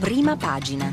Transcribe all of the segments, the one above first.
Prima pagina.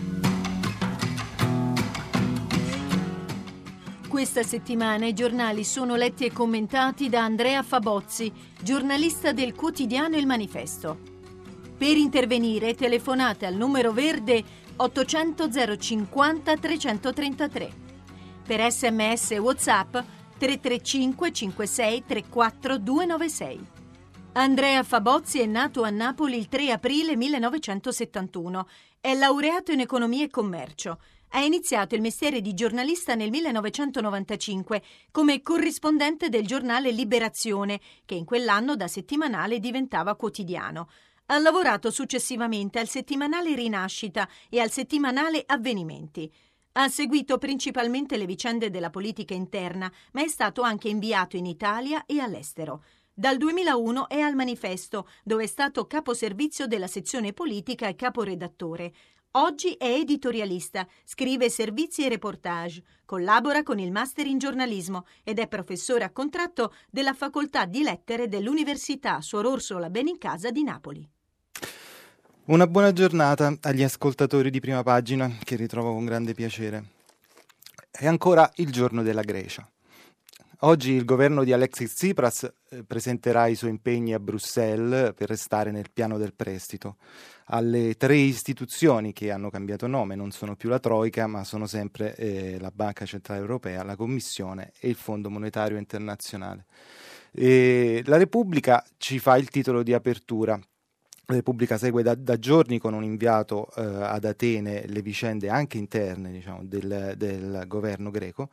Questa settimana i giornali sono letti e commentati da Andrea Fabozzi, giornalista del quotidiano Il Manifesto. Per intervenire telefonate al numero verde 800 050 333. Per SMS e WhatsApp 335 56 34 296. Andrea Fabozzi è nato a Napoli il 3 aprile 1971. È laureato in economia e commercio. Ha iniziato il mestiere di giornalista nel 1995 come corrispondente del giornale Liberazione, che in quell'anno da settimanale diventava quotidiano. Ha lavorato successivamente al settimanale Rinascita e al settimanale Avvenimenti. Ha seguito principalmente le vicende della politica interna, ma è stato anche inviato in Italia e all'estero. Dal 2001 è al Manifesto, dove è stato caposervizio della sezione politica e caporedattore. Oggi è editorialista, scrive servizi e reportage, collabora con il Master in giornalismo ed è professore a contratto della Facoltà di Lettere dell'Università Suor Orsola Benincasa di Napoli. Una buona giornata agli ascoltatori di Prima Pagina, che ritrovo con grande piacere. È ancora il giorno della Grecia. Oggi il governo di Alexis Tsipras presenterà i suoi impegni a Bruxelles per restare nel piano del prestito. Alle tre istituzioni che hanno cambiato nome, non sono più la Troika, ma sono sempre la Banca Centrale Europea, la Commissione e il Fondo Monetario Internazionale. La Repubblica ci fa il titolo di apertura. La Repubblica segue da giorni con un inviato ad Atene le vicende anche interne, diciamo, del governo greco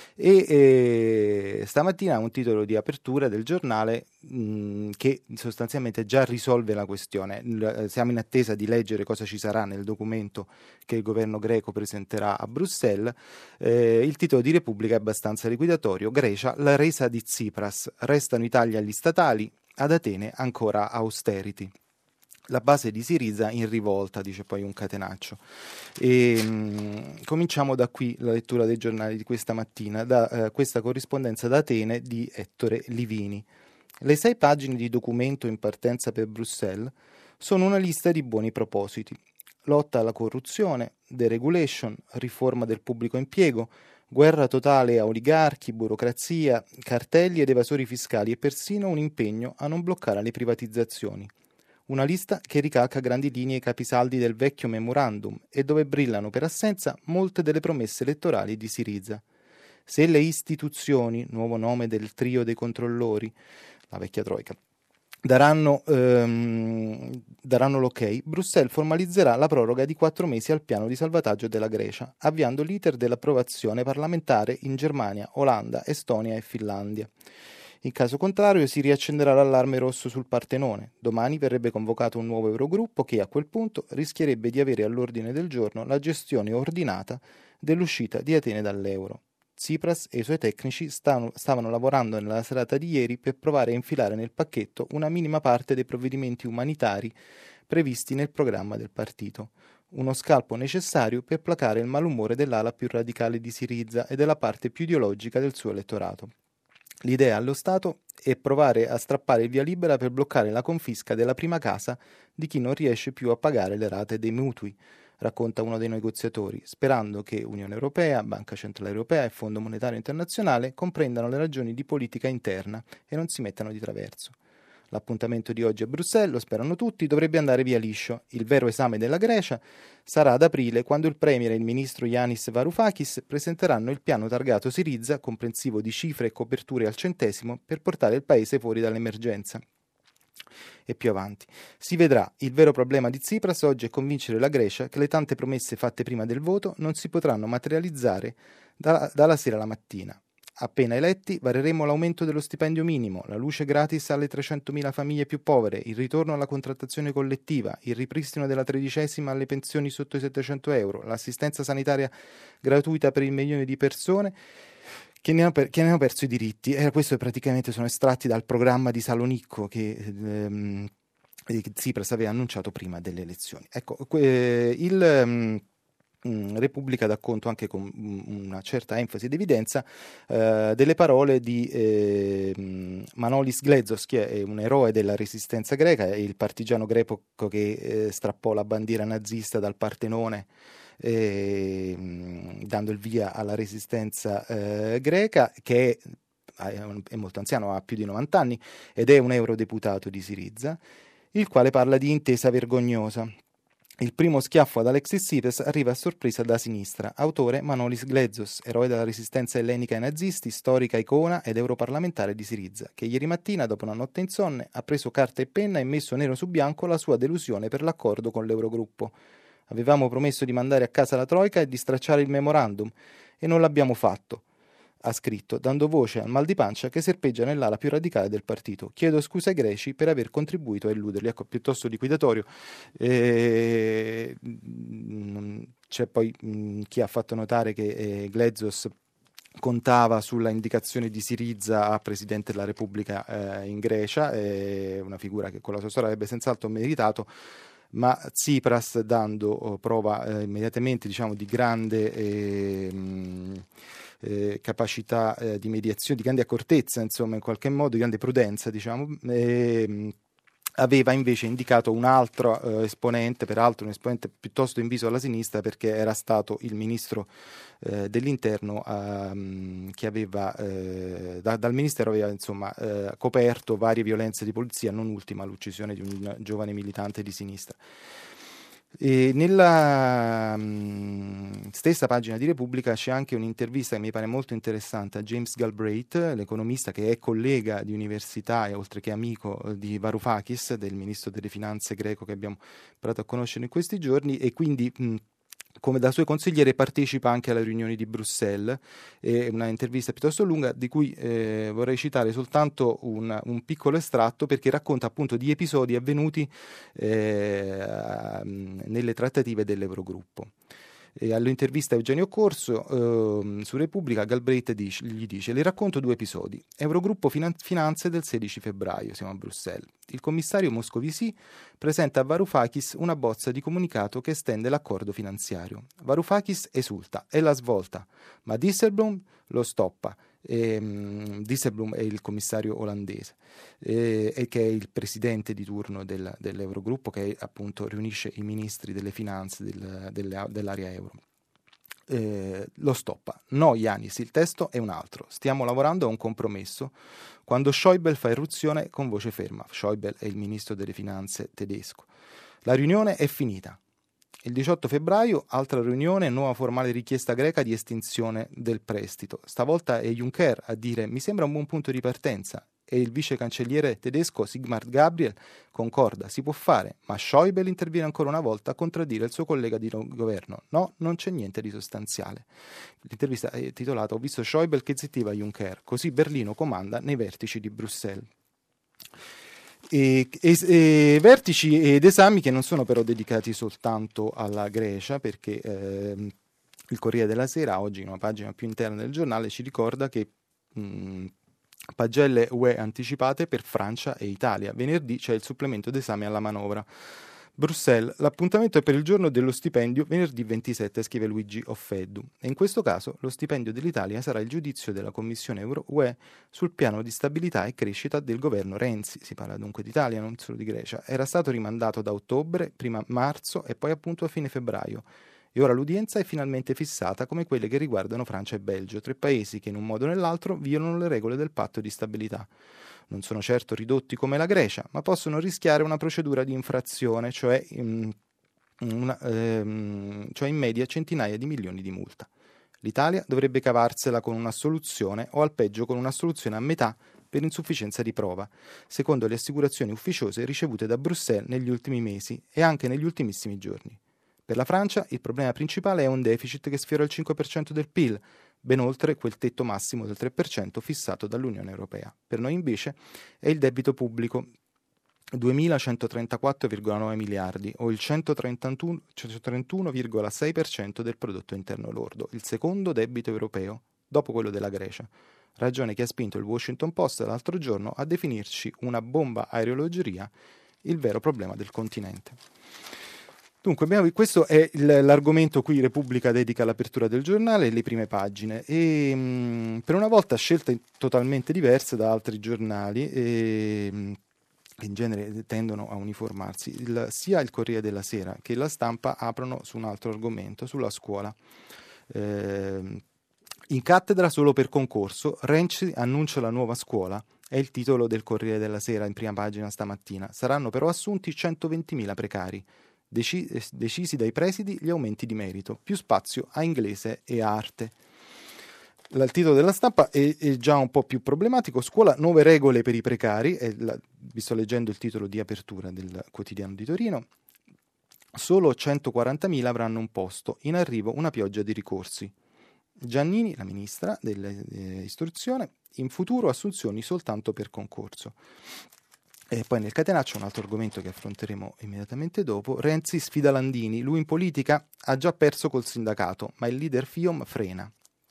e stamattina ha un titolo di apertura del giornale che sostanzialmente già risolve la questione. Siamo in attesa di leggere cosa ci sarà nel documento che il governo greco presenterà a Bruxelles. Il titolo di Repubblica è abbastanza liquidatorio: Grecia, la resa di Tsipras, restano i tagli agli statali, ad Atene ancora austerity. La base di Syriza in rivolta, dice poi un catenaccio. Cominciamo da qui la lettura dei giornali di questa mattina, da questa corrispondenza da Atene di Ettore Livini. Le 6 pagine di documento in partenza per Bruxelles sono una lista di buoni propositi: lotta alla corruzione, deregulation, riforma del pubblico impiego, guerra totale a oligarchi, burocrazia, cartelli ed evasori fiscali e persino un impegno a non bloccare le privatizzazioni. Una lista che ricalca a grandi linee i capisaldi del vecchio memorandum e dove brillano per assenza molte delle promesse elettorali di Syriza. Se le istituzioni, nuovo nome del trio dei controllori, la vecchia troika, daranno l'ok, Bruxelles formalizzerà la proroga di 4 mesi al piano di salvataggio della Grecia, avviando l'iter dell'approvazione parlamentare in Germania, Olanda, Estonia e Finlandia. In caso contrario si riaccenderà l'allarme rosso sul Partenone. Domani verrebbe convocato un nuovo Eurogruppo che a quel punto rischierebbe di avere all'ordine del giorno la gestione ordinata dell'uscita di Atene dall'euro. Tsipras e i suoi tecnici stavano lavorando nella serata di ieri per provare a infilare nel pacchetto una minima parte dei provvedimenti umanitari previsti nel programma del partito. Uno scalpo necessario per placare il malumore dell'ala più radicale di Syriza e della parte più ideologica del suo elettorato. L'idea allo Stato è provare a strappare il via libera per bloccare la confisca della prima casa di chi non riesce più a pagare le rate dei mutui, racconta uno dei negoziatori, sperando che Unione Europea, Banca Centrale Europea e Fondo Monetario Internazionale comprendano le ragioni di politica interna e non si mettano di traverso. L'appuntamento di oggi a Bruxelles, lo sperano tutti, dovrebbe andare via liscio. Il vero esame della Grecia sarà ad aprile, quando il premier e il ministro Yanis Varoufakis presenteranno il piano targato Syriza, comprensivo di cifre e coperture al centesimo, per portare il paese fuori dall'emergenza. E più avanti si vedrà. Il vero problema di Tsipras oggi è convincere la Grecia che le tante promesse fatte prima del voto non si potranno materializzare dalla sera alla mattina. Appena eletti vareremo l'aumento dello stipendio minimo, la luce gratis alle 300.000 famiglie più povere, il ritorno alla contrattazione collettiva, il ripristino della 13ª alle pensioni sotto i 700 euro, l'assistenza sanitaria gratuita per il milione di persone che ne hanno perso i diritti. Questo praticamente sono estratti dal programma di Salonicco che Tsipras aveva annunciato prima delle elezioni. Ecco, Repubblica dà conto anche con una certa enfasi ed evidenza delle parole di Manolis Glezos, che è un eroe della resistenza greca, è il partigiano greco che strappò la bandiera nazista dal Partenone, dando il via alla resistenza greca, che è molto anziano, ha più di 90 anni, ed è un eurodeputato di Syriza, il quale parla di intesa vergognosa. Il primo schiaffo ad Alexis Tsipras arriva a sorpresa da sinistra. Autore Manolis Glezos, eroe della resistenza ellenica ai nazisti, storica icona ed europarlamentare di Syriza, che ieri mattina, dopo una notte insonne, ha preso carta e penna e messo nero su bianco la sua delusione per l'accordo con l'Eurogruppo. Avevamo promesso di mandare a casa la Troika e di stracciare il memorandum, e non l'abbiamo fatto, ha scritto, dando voce al mal di pancia che serpeggia nell'ala più radicale del partito. Chiedo scusa ai greci per aver contribuito a illuderli. Ecco, piuttosto liquidatorio. C'è poi chi ha fatto notare che Glezos contava sulla indicazione di Syriza a Presidente della Repubblica in Grecia, una figura che con la sua storia avrebbe senz'altro meritato, ma Tsipras, dando prova immediatamente, diciamo, di grande capacità di mediazione, di grande accortezza, insomma, in qualche modo, di grande prudenza, diciamo, aveva invece indicato un altro esponente, peraltro un esponente piuttosto inviso alla sinistra, perché era stato il ministro dell'interno che aveva dal ministero aveva insomma coperto varie violenze di polizia, non ultima l'uccisione di un giovane militante di sinistra. E nella stessa pagina di Repubblica c'è anche un'intervista che mi pare molto interessante a James Galbraith, l'economista che è collega di università e oltre che amico di Varoufakis, del ministro delle finanze greco che abbiamo imparato a conoscere in questi giorni, e quindi come da suo consigliere partecipa anche alle riunioni di Bruxelles. È una intervista piuttosto lunga di cui vorrei citare soltanto un piccolo estratto, perché racconta appunto di episodi avvenuti nelle trattative dell'Eurogruppo. All'intervista a Eugenio Corso su Repubblica, Galbraith gli dice: le racconto 2 episodi. Eurogruppo Finanze del 16 febbraio, siamo a Bruxelles. Il commissario Moscovici presenta a Varoufakis una bozza di comunicato che estende l'accordo finanziario. Varoufakis esulta, è la svolta, ma Dijsselbloem lo stoppa. Dijsselbloem è il commissario olandese e che è il presidente di turno dell'Eurogruppo, che appunto riunisce i ministri delle finanze dell'area euro. Lo stoppa. No, Yanis, il testo è un altro. Stiamo lavorando a un compromesso. Quando Schäuble fa irruzione con voce ferma. Schäuble è il ministro delle finanze tedesco. La riunione è finita. Il 18 febbraio, altra riunione, nuova formale richiesta greca di estinzione del prestito. Stavolta è Juncker a dire: mi sembra un buon punto di partenza. E il vice cancelliere tedesco Sigmar Gabriel concorda, si può fare, ma Schäuble interviene ancora una volta a contraddire il suo collega di governo. No, non c'è niente di sostanziale. L'intervista è titolata: ho visto Schäuble che zittiva Juncker, così Berlino comanda nei vertici di Bruxelles. Vertici ed esami che non sono però dedicati soltanto alla Grecia, perché il Corriere della Sera oggi, in una pagina più interna del giornale, ci ricorda che pagelle UE anticipate per Francia e Italia. Venerdì c'è il supplemento d'esame alla manovra. Bruxelles, l'appuntamento è per il giorno dello stipendio, venerdì 27, scrive Luigi Offeddu. E in questo caso lo stipendio dell'Italia sarà il giudizio della Commissione UE sul piano di stabilità e crescita del governo Renzi. Si parla dunque d'Italia, non solo di Grecia. Era stato rimandato da ottobre, prima marzo e poi appunto a fine febbraio. E ora l'udienza è finalmente fissata come quelle che riguardano Francia e Belgio, 3 paesi che in un modo o nell'altro violano le regole del patto di stabilità. Non sono certo ridotti come la Grecia, ma possono rischiare una procedura di infrazione, cioè in media centinaia di milioni di multa. L'Italia dovrebbe cavarsela con un'assoluzione o al peggio con un'assoluzione a metà per insufficienza di prova, secondo le assicurazioni ufficiose ricevute da Bruxelles negli ultimi mesi e anche negli ultimissimi giorni. Per la Francia il problema principale è un deficit che sfiora il 5% del PIL, ben oltre quel tetto massimo del 3% fissato dall'Unione Europea. Per noi invece è il debito pubblico, 2.134,9 miliardi o il 131,6% del prodotto interno lordo, il secondo debito europeo dopo quello della Grecia. Ragione che ha spinto il Washington Post l'altro giorno a definirci una bomba a orologeria, il vero problema del continente. Dunque, questo è l'argomento cui Repubblica dedica l'apertura del giornale e le prime pagine. E, per una volta scelte totalmente diverse da altri giornali, che in genere tendono a uniformarsi. Sia il Corriere della Sera che la Stampa aprono su un altro argomento, sulla scuola. In cattedra solo per concorso, Renzi annuncia la nuova scuola. È il titolo del Corriere della Sera in prima pagina stamattina. Saranno però assunti 120.000 precari. Decisi dai presidi gli aumenti di merito, più spazio a inglese e arte. Il titolo della Stampa è già un po' più problematico. Scuola, nuove regole per i precari. Vi sto leggendo il titolo di apertura del Quotidiano di Torino. Solo 140.000 avranno un posto, in arrivo una pioggia di ricorsi. Giannini, la ministra dell'istruzione, in futuro assunzioni soltanto per concorso. E poi nel catenaccio un altro argomento che affronteremo immediatamente dopo. Renzi sfida Landini, lui in politica ha già perso col sindacato, ma il leader FIOM frena.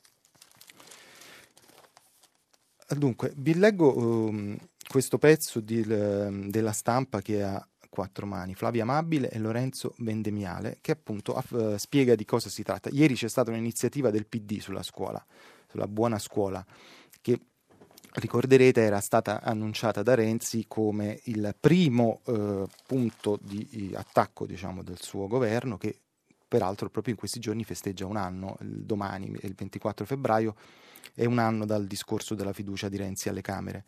Dunque, vi leggo questo pezzo della Stampa che ha 4 mani, Flavia Amabile e Lorenzo Vendemiale, che appunto spiega di cosa si tratta. Ieri c'è stata un'iniziativa del PD sulla scuola, sulla buona scuola, che ricorderete era stata annunciata da Renzi come il primo punto di attacco, diciamo, del suo governo, che peraltro proprio in questi giorni festeggia un anno. Domani, il 24 febbraio, è un anno dal discorso della fiducia di Renzi alle Camere.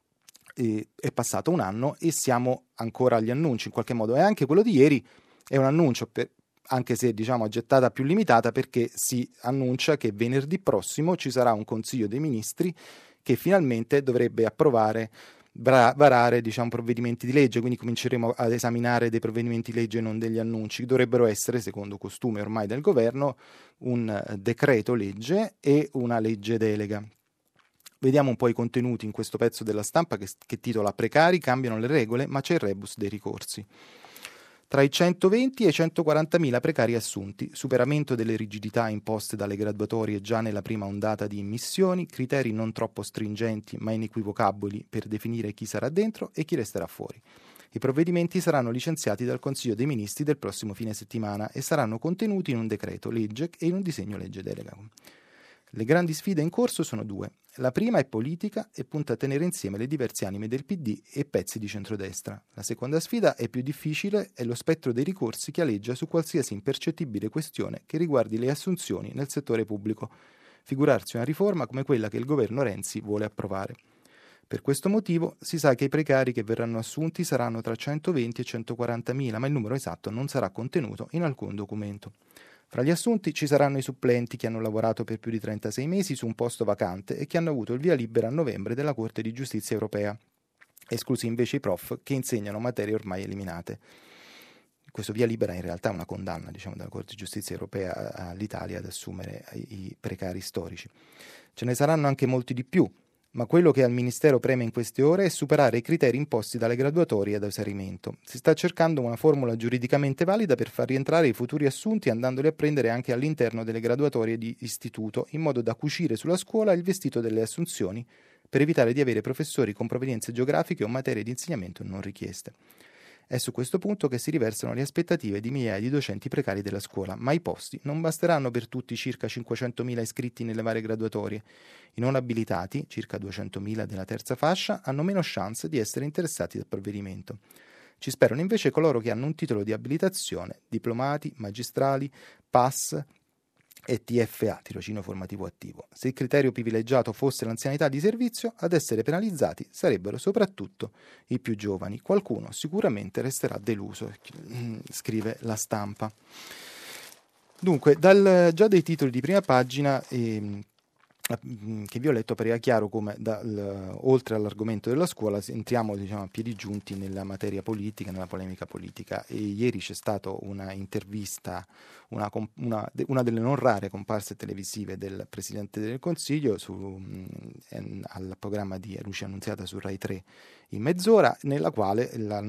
È passato un anno e siamo ancora agli annunci in qualche modo, e anche quello di ieri è un annuncio, anche se diciamo a gettata più limitata, perché si annuncia che venerdì prossimo ci sarà un Consiglio dei Ministri che finalmente dovrebbe approvare, varare diciamo provvedimenti di legge, quindi cominceremo ad esaminare dei provvedimenti di legge, non degli annunci. Dovrebbero essere, secondo costume ormai del governo, un decreto legge e una legge delega. Vediamo un po' i contenuti in questo pezzo della Stampa che titola Precari, cambiano le regole, ma c'è il rebus dei ricorsi. Tra i 120 e i 140.000 precari assunti, superamento delle rigidità imposte dalle graduatorie già nella prima ondata di immissioni, criteri non troppo stringenti ma inequivocabili per definire chi sarà dentro e chi resterà fuori. I provvedimenti saranno licenziati dal Consiglio dei Ministri del prossimo fine settimana e saranno contenuti in un decreto legge e in un disegno legge delega. Le grandi sfide in corso sono 2. La prima è politica e punta a tenere insieme le diverse anime del PD e pezzi di centrodestra. La seconda sfida è più difficile, è lo spettro dei ricorsi che aleggia su qualsiasi impercettibile questione che riguardi le assunzioni nel settore pubblico. Figurarsi una riforma come quella che il governo Renzi vuole approvare. Per questo motivo si sa che i precari che verranno assunti saranno tra 120 e 140.000, ma il numero esatto non sarà contenuto in alcun documento. Fra gli assunti ci saranno i supplenti che hanno lavorato per più di 36 mesi su un posto vacante e che hanno avuto il via libera a novembre della Corte di Giustizia Europea, esclusi invece i prof che insegnano materie ormai eliminate. Questo via libera in realtà è una condanna, diciamo, della Corte di Giustizia Europea all'Italia ad assumere i precari storici. Ce ne saranno anche molti di più, ma quello che al Ministero preme in queste ore è superare i criteri imposti dalle graduatorie ad esaurimento. Si sta cercando una formula giuridicamente valida per far rientrare i futuri assunti andandoli a prendere anche all'interno delle graduatorie di istituto, in modo da cucire sulla scuola il vestito delle assunzioni, per evitare di avere professori con provenienze geografiche o materie di insegnamento non richieste. È su questo punto che si riversano le aspettative di migliaia di docenti precari della scuola, ma i posti non basteranno per tutti i circa 500.000 iscritti nelle varie graduatorie. I non abilitati, circa 200.000 della terza fascia, hanno meno chance di essere interessati dal provvedimento. Ci sperano invece coloro che hanno un titolo di abilitazione, diplomati, magistrali, PAS e TFA, tirocinio formativo attivo. Se il criterio privilegiato fosse l'anzianità di servizio, ad essere penalizzati sarebbero soprattutto i più giovani. Qualcuno sicuramente resterà deluso, scrive la Stampa. Dunque, già dai titoli di prima pagina che vi ho letto appariva chiaro come oltre all'argomento della scuola entriamo, diciamo, a piedi giunti nella materia politica, nella polemica politica. E ieri c'è stata una intervista, una delle non rare comparse televisive del Presidente del Consiglio al programma di Luce Annunziata su Rai 3 in mezz'ora, nella quale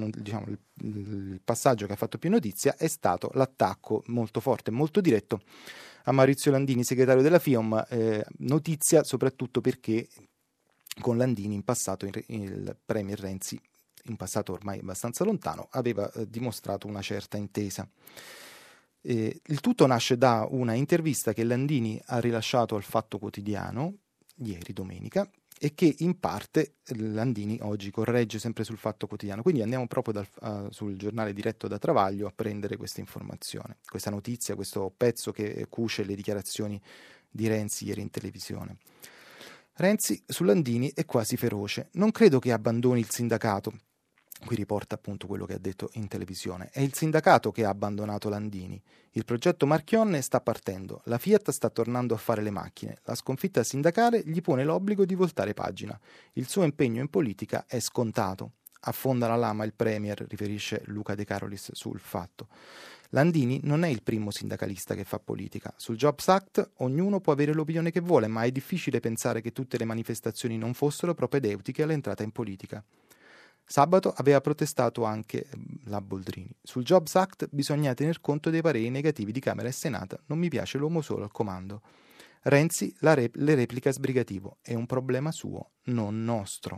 il passaggio che ha fatto più notizia è stato l'attacco molto forte e molto diretto a Maurizio Landini, segretario della FIOM, notizia soprattutto perché con Landini in passato il premier Renzi, in passato ormai abbastanza lontano, aveva dimostrato una certa intesa. Il tutto nasce da una intervista che Landini ha rilasciato al Fatto Quotidiano ieri domenica e che in parte Landini oggi corregge sempre sul Fatto Quotidiano. Quindi andiamo proprio sul giornale diretto da Travaglio a prendere questa informazione, questa notizia, questo pezzo che cuce le dichiarazioni di Renzi ieri in televisione. Renzi su Landini è quasi feroce. Non credo che abbandoni il sindacato. Qui riporta appunto quello che ha detto in televisione. È il sindacato che ha abbandonato Landini. Il progetto Marchionne sta partendo. La Fiat sta tornando a fare le macchine. La sconfitta sindacale gli pone l'obbligo di voltare pagina. Il suo impegno in politica è scontato. Affonda la lama il Premier, riferisce Luca De Carolis sul Fatto. Landini non è il primo sindacalista che fa politica. Sul Jobs Act ognuno può avere l'opinione che vuole, ma è difficile pensare che tutte le manifestazioni non fossero propedeutiche all'entrata in politica. Sabato aveva protestato anche la Boldrini. Sul Jobs Act bisogna tener conto dei pareri negativi di Camera e Senato. Non mi piace l'uomo solo al comando. Renzi le replica sbrigativo. È un problema suo, non nostro.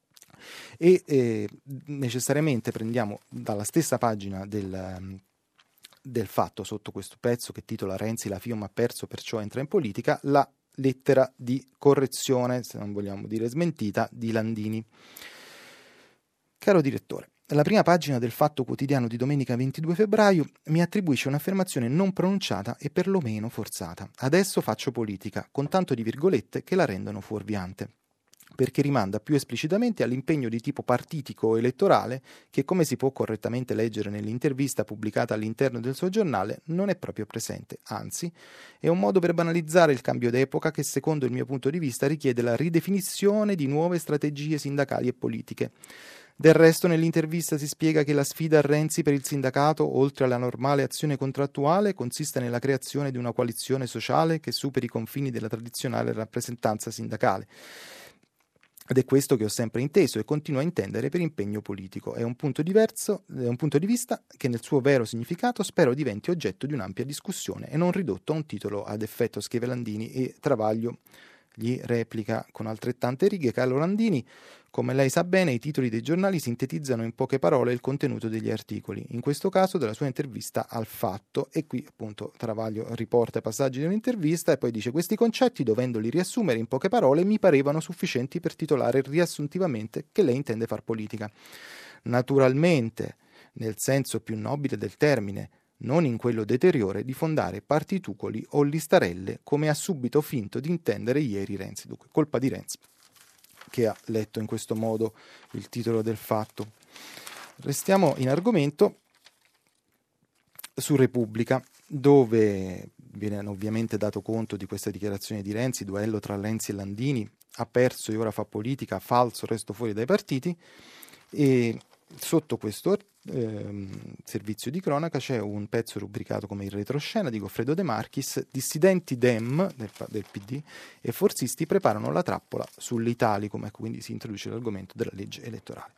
E necessariamente prendiamo dalla stessa pagina del Fatto, sotto questo pezzo che titola Renzi la FIOM ha perso, perciò entra in politica, la lettera di correzione, se non vogliamo dire smentita, di Landini. Caro direttore, la prima pagina del Fatto Quotidiano di domenica 22 febbraio mi attribuisce un'affermazione non pronunciata e perlomeno forzata. Adesso faccio politica, con tanto di virgolette che la rendono fuorviante, perché rimanda più esplicitamente all'impegno di tipo partitico o elettorale che, come si può correttamente leggere nell'intervista pubblicata all'interno del suo giornale, non è proprio presente. Anzi, è un modo per banalizzare il cambio d'epoca che, secondo il mio punto di vista, richiede la ridefinizione di nuove strategie sindacali e politiche. Del resto, nell'intervista si spiega che la sfida a Renzi per il sindacato, oltre alla normale azione contrattuale, consiste nella creazione di una coalizione sociale che superi i confini della tradizionale rappresentanza sindacale. Ed è questo che ho sempre inteso e continuo a intendere per impegno politico. È un punto di vista che nel suo vero significato spero diventi oggetto di un'ampia discussione e non ridotto a un titolo ad effetto, scrive Landini, e Travaglio gli replica con altrettante righe: Carlo Landini, come lei sa bene, i titoli dei giornali sintetizzano in poche parole il contenuto degli articoli, in questo caso della sua intervista al Fatto, e qui appunto Travaglio riporta i passaggi dell'intervista e poi dice: questi concetti, dovendoli riassumere in poche parole, mi parevano sufficienti per titolare riassuntivamente che lei intende far politica. Naturalmente, nel senso più nobile del termine, non in quello deteriore di fondare partitucoli o listarelle, come ha subito finto di intendere ieri Renzi. Dunque, colpa di Renzi, che ha letto in questo modo il titolo del Fatto. Restiamo in argomento su Repubblica, dove viene ovviamente dato conto di questa dichiarazione di Renzi: duello tra Renzi e Landini, ha perso e ora fa politica, falso, resto fuori dai partiti. E sotto questo servizio di cronaca c'è un pezzo rubricato come il retroscena di Goffredo De Marchis: dissidenti Dem del PD e forzisti preparano la trappola sull'Italicum. Ecco, quindi si introduce l'argomento della legge elettorale.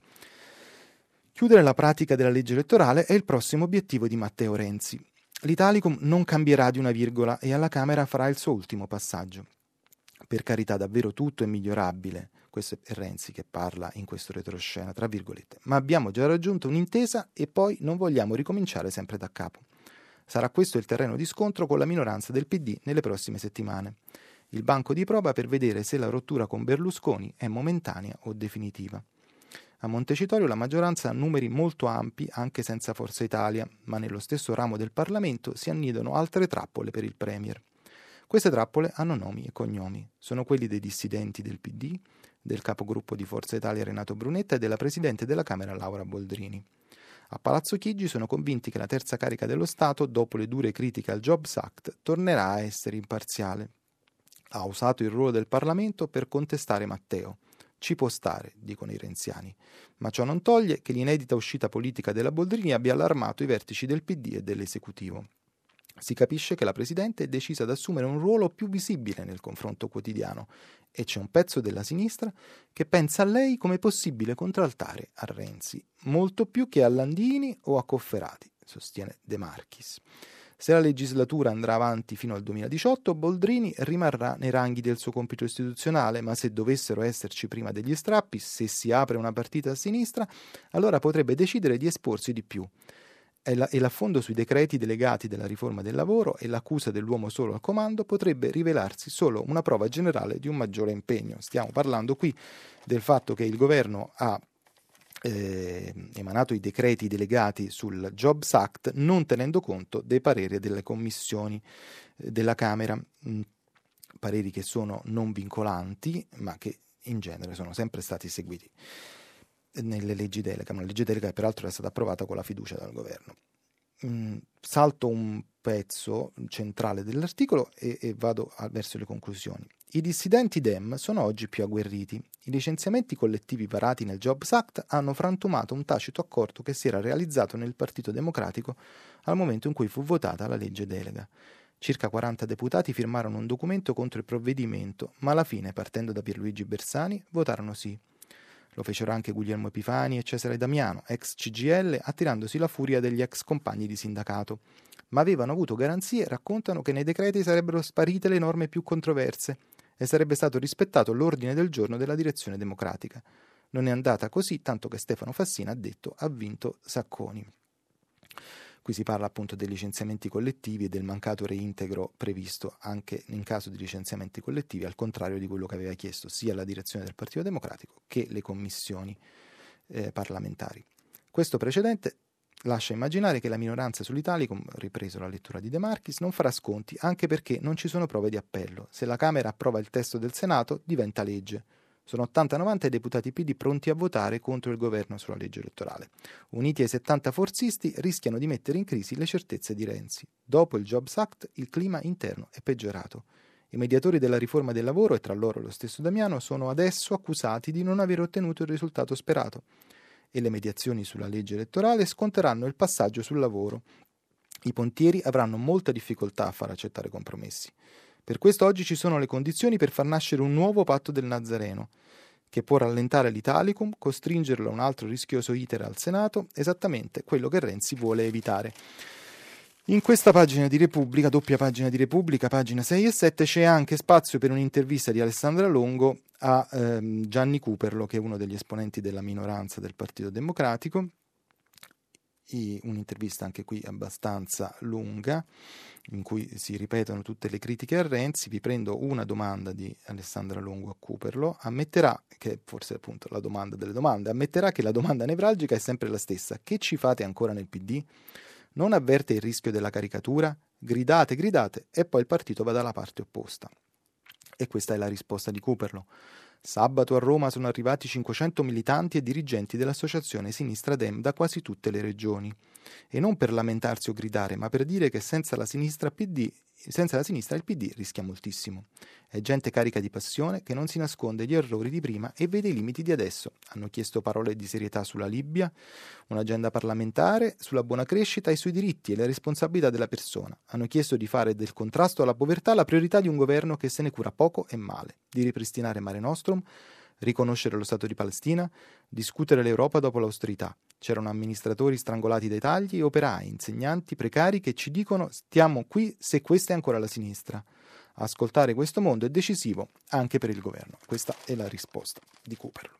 Chiudere la pratica della legge elettorale è il prossimo obiettivo di Matteo Renzi. L'Italicum non cambierà di una virgola e alla Camera farà il suo ultimo passaggio. Per carità, davvero tutto è migliorabile. Questo è Renzi che parla in questo retroscena, tra virgolette. Ma abbiamo già raggiunto un'intesa e poi non vogliamo ricominciare sempre da capo. Sarà questo il terreno di scontro con la minoranza del PD nelle prossime settimane. Il banco di prova per vedere se la rottura con Berlusconi è momentanea o definitiva. A Montecitorio la maggioranza ha numeri molto ampi anche senza Forza Italia, ma nello stesso ramo del Parlamento si annidano altre trappole per il Premier. Queste trappole hanno nomi e cognomi. Sono quelli dei dissidenti del PD, del capogruppo di Forza Italia Renato Brunetta e della presidente della Camera Laura Boldrini. A Palazzo Chigi sono convinti che la terza carica dello Stato, dopo le dure critiche al Jobs Act, tornerà a essere imparziale. Ha usato il ruolo del Parlamento per contestare Matteo. Ci può stare, dicono i renziani, ma ciò non toglie che l'inedita uscita politica della Boldrini abbia allarmato i vertici del PD e dell'esecutivo. Si capisce che la Presidente è decisa ad assumere un ruolo più visibile nel confronto quotidiano e c'è un pezzo della sinistra che pensa a lei come possibile contraltare a Renzi, molto più che a Landini o a Cofferati, sostiene De Marchis. Se la legislatura andrà avanti fino al 2018, Boldrini rimarrà nei ranghi del suo compito istituzionale, ma se dovessero esserci prima degli strappi, se si apre una partita a sinistra, allora potrebbe decidere di esporsi di più. e l'affondo sui decreti delegati della riforma del lavoro e l'accusa dell'uomo solo al comando potrebbe rivelarsi solo una prova generale di un maggiore impegno. Stiamo parlando qui del fatto che il governo ha emanato i decreti delegati sul Jobs Act non tenendo conto dei pareri delle commissioni della Camera, pareri che sono non vincolanti ma che in genere sono sempre stati seguiti nelle leggi delega. Una legge delega che peraltro è stata approvata con la fiducia dal governo. Salto un pezzo centrale dell'articolo e vado verso le conclusioni. I dissidenti Dem sono oggi più agguerriti. I licenziamenti collettivi varati nel Jobs Act hanno frantumato un tacito accordo che si era realizzato nel Partito Democratico al momento in cui fu votata la legge delega. Circa 40 deputati firmarono un documento contro il provvedimento, ma alla fine, partendo da Pierluigi Bersani, votarono sì. Lo fecero anche Guglielmo Epifani e Cesare Damiano, ex CGIL, attirandosi la furia degli ex compagni di sindacato. Ma avevano avuto garanzie, raccontano che nei decreti sarebbero sparite le norme più controverse e sarebbe stato rispettato l'ordine del giorno della direzione democratica. Non è andata così, tanto che Stefano Fassina ha detto ha vinto Sacconi. Qui si parla appunto dei licenziamenti collettivi e del mancato reintegro previsto anche in caso di licenziamenti collettivi, al contrario di quello che aveva chiesto sia la direzione del Partito Democratico che le commissioni parlamentari. Questo precedente lascia immaginare che la minoranza sull'Italicum, ripreso la lettura di De Marchis, non farà sconti, anche perché non ci sono prove di appello. Se la Camera approva il testo del Senato, diventa legge. Sono 80-90 i deputati PD pronti a votare contro il governo sulla legge elettorale. Uniti ai 70 forzisti, rischiano di mettere in crisi le certezze di Renzi. Dopo il Jobs Act, il clima interno è peggiorato. I mediatori della riforma del lavoro, e tra loro lo stesso Damiano, sono adesso accusati di non aver ottenuto il risultato sperato. E le mediazioni sulla legge elettorale sconteranno il passaggio sul lavoro. I pontieri avranno molta difficoltà a far accettare compromessi. Per questo oggi ci sono le condizioni per far nascere un nuovo patto del Nazareno, che può rallentare l'Italicum, costringerlo a un altro rischioso iter al Senato, esattamente quello che Renzi vuole evitare. In questa pagina di Repubblica, doppia pagina di Repubblica, pagina 6 e 7, c'è anche spazio per un'intervista di Alessandra Longo a Gianni Cuperlo, che è uno degli esponenti della minoranza del Partito Democratico. Un'intervista anche qui abbastanza lunga, in cui si ripetono tutte le critiche a Renzi. Vi prendo una domanda di Alessandra Longo a Cuperlo. Ammetterà, che forse è appunto la domanda delle domande, ammetterà che la domanda nevralgica è sempre la stessa: che ci fate ancora nel PD? Non avverte il rischio della caricatura? Gridate, gridate e poi il partito va dalla parte opposta. E questa è la risposta di Cuperlo. Sabato a Roma sono arrivati 500 militanti e dirigenti dell'associazione Sinistra Dem da quasi tutte le regioni. E non per lamentarsi o gridare, ma per dire che senza la sinistra il PD rischia moltissimo. È gente carica di passione che non si nasconde gli errori di prima e vede i limiti di adesso. Hanno chiesto parole di serietà sulla Libia, un'agenda parlamentare, sulla buona crescita e sui diritti e le responsabilità della persona. Hanno chiesto di fare del contrasto alla povertà la priorità di un governo che se ne cura poco e male, di ripristinare Mare Nostrum, riconoscere lo Stato di Palestina, discutere l'Europa dopo l'austerità. C'erano amministratori strangolati dai tagli e operai, insegnanti, precari che ci dicono stiamo qui se questa è ancora la sinistra. Ascoltare questo mondo è decisivo anche per il governo. Questa è la risposta di Cuperlo.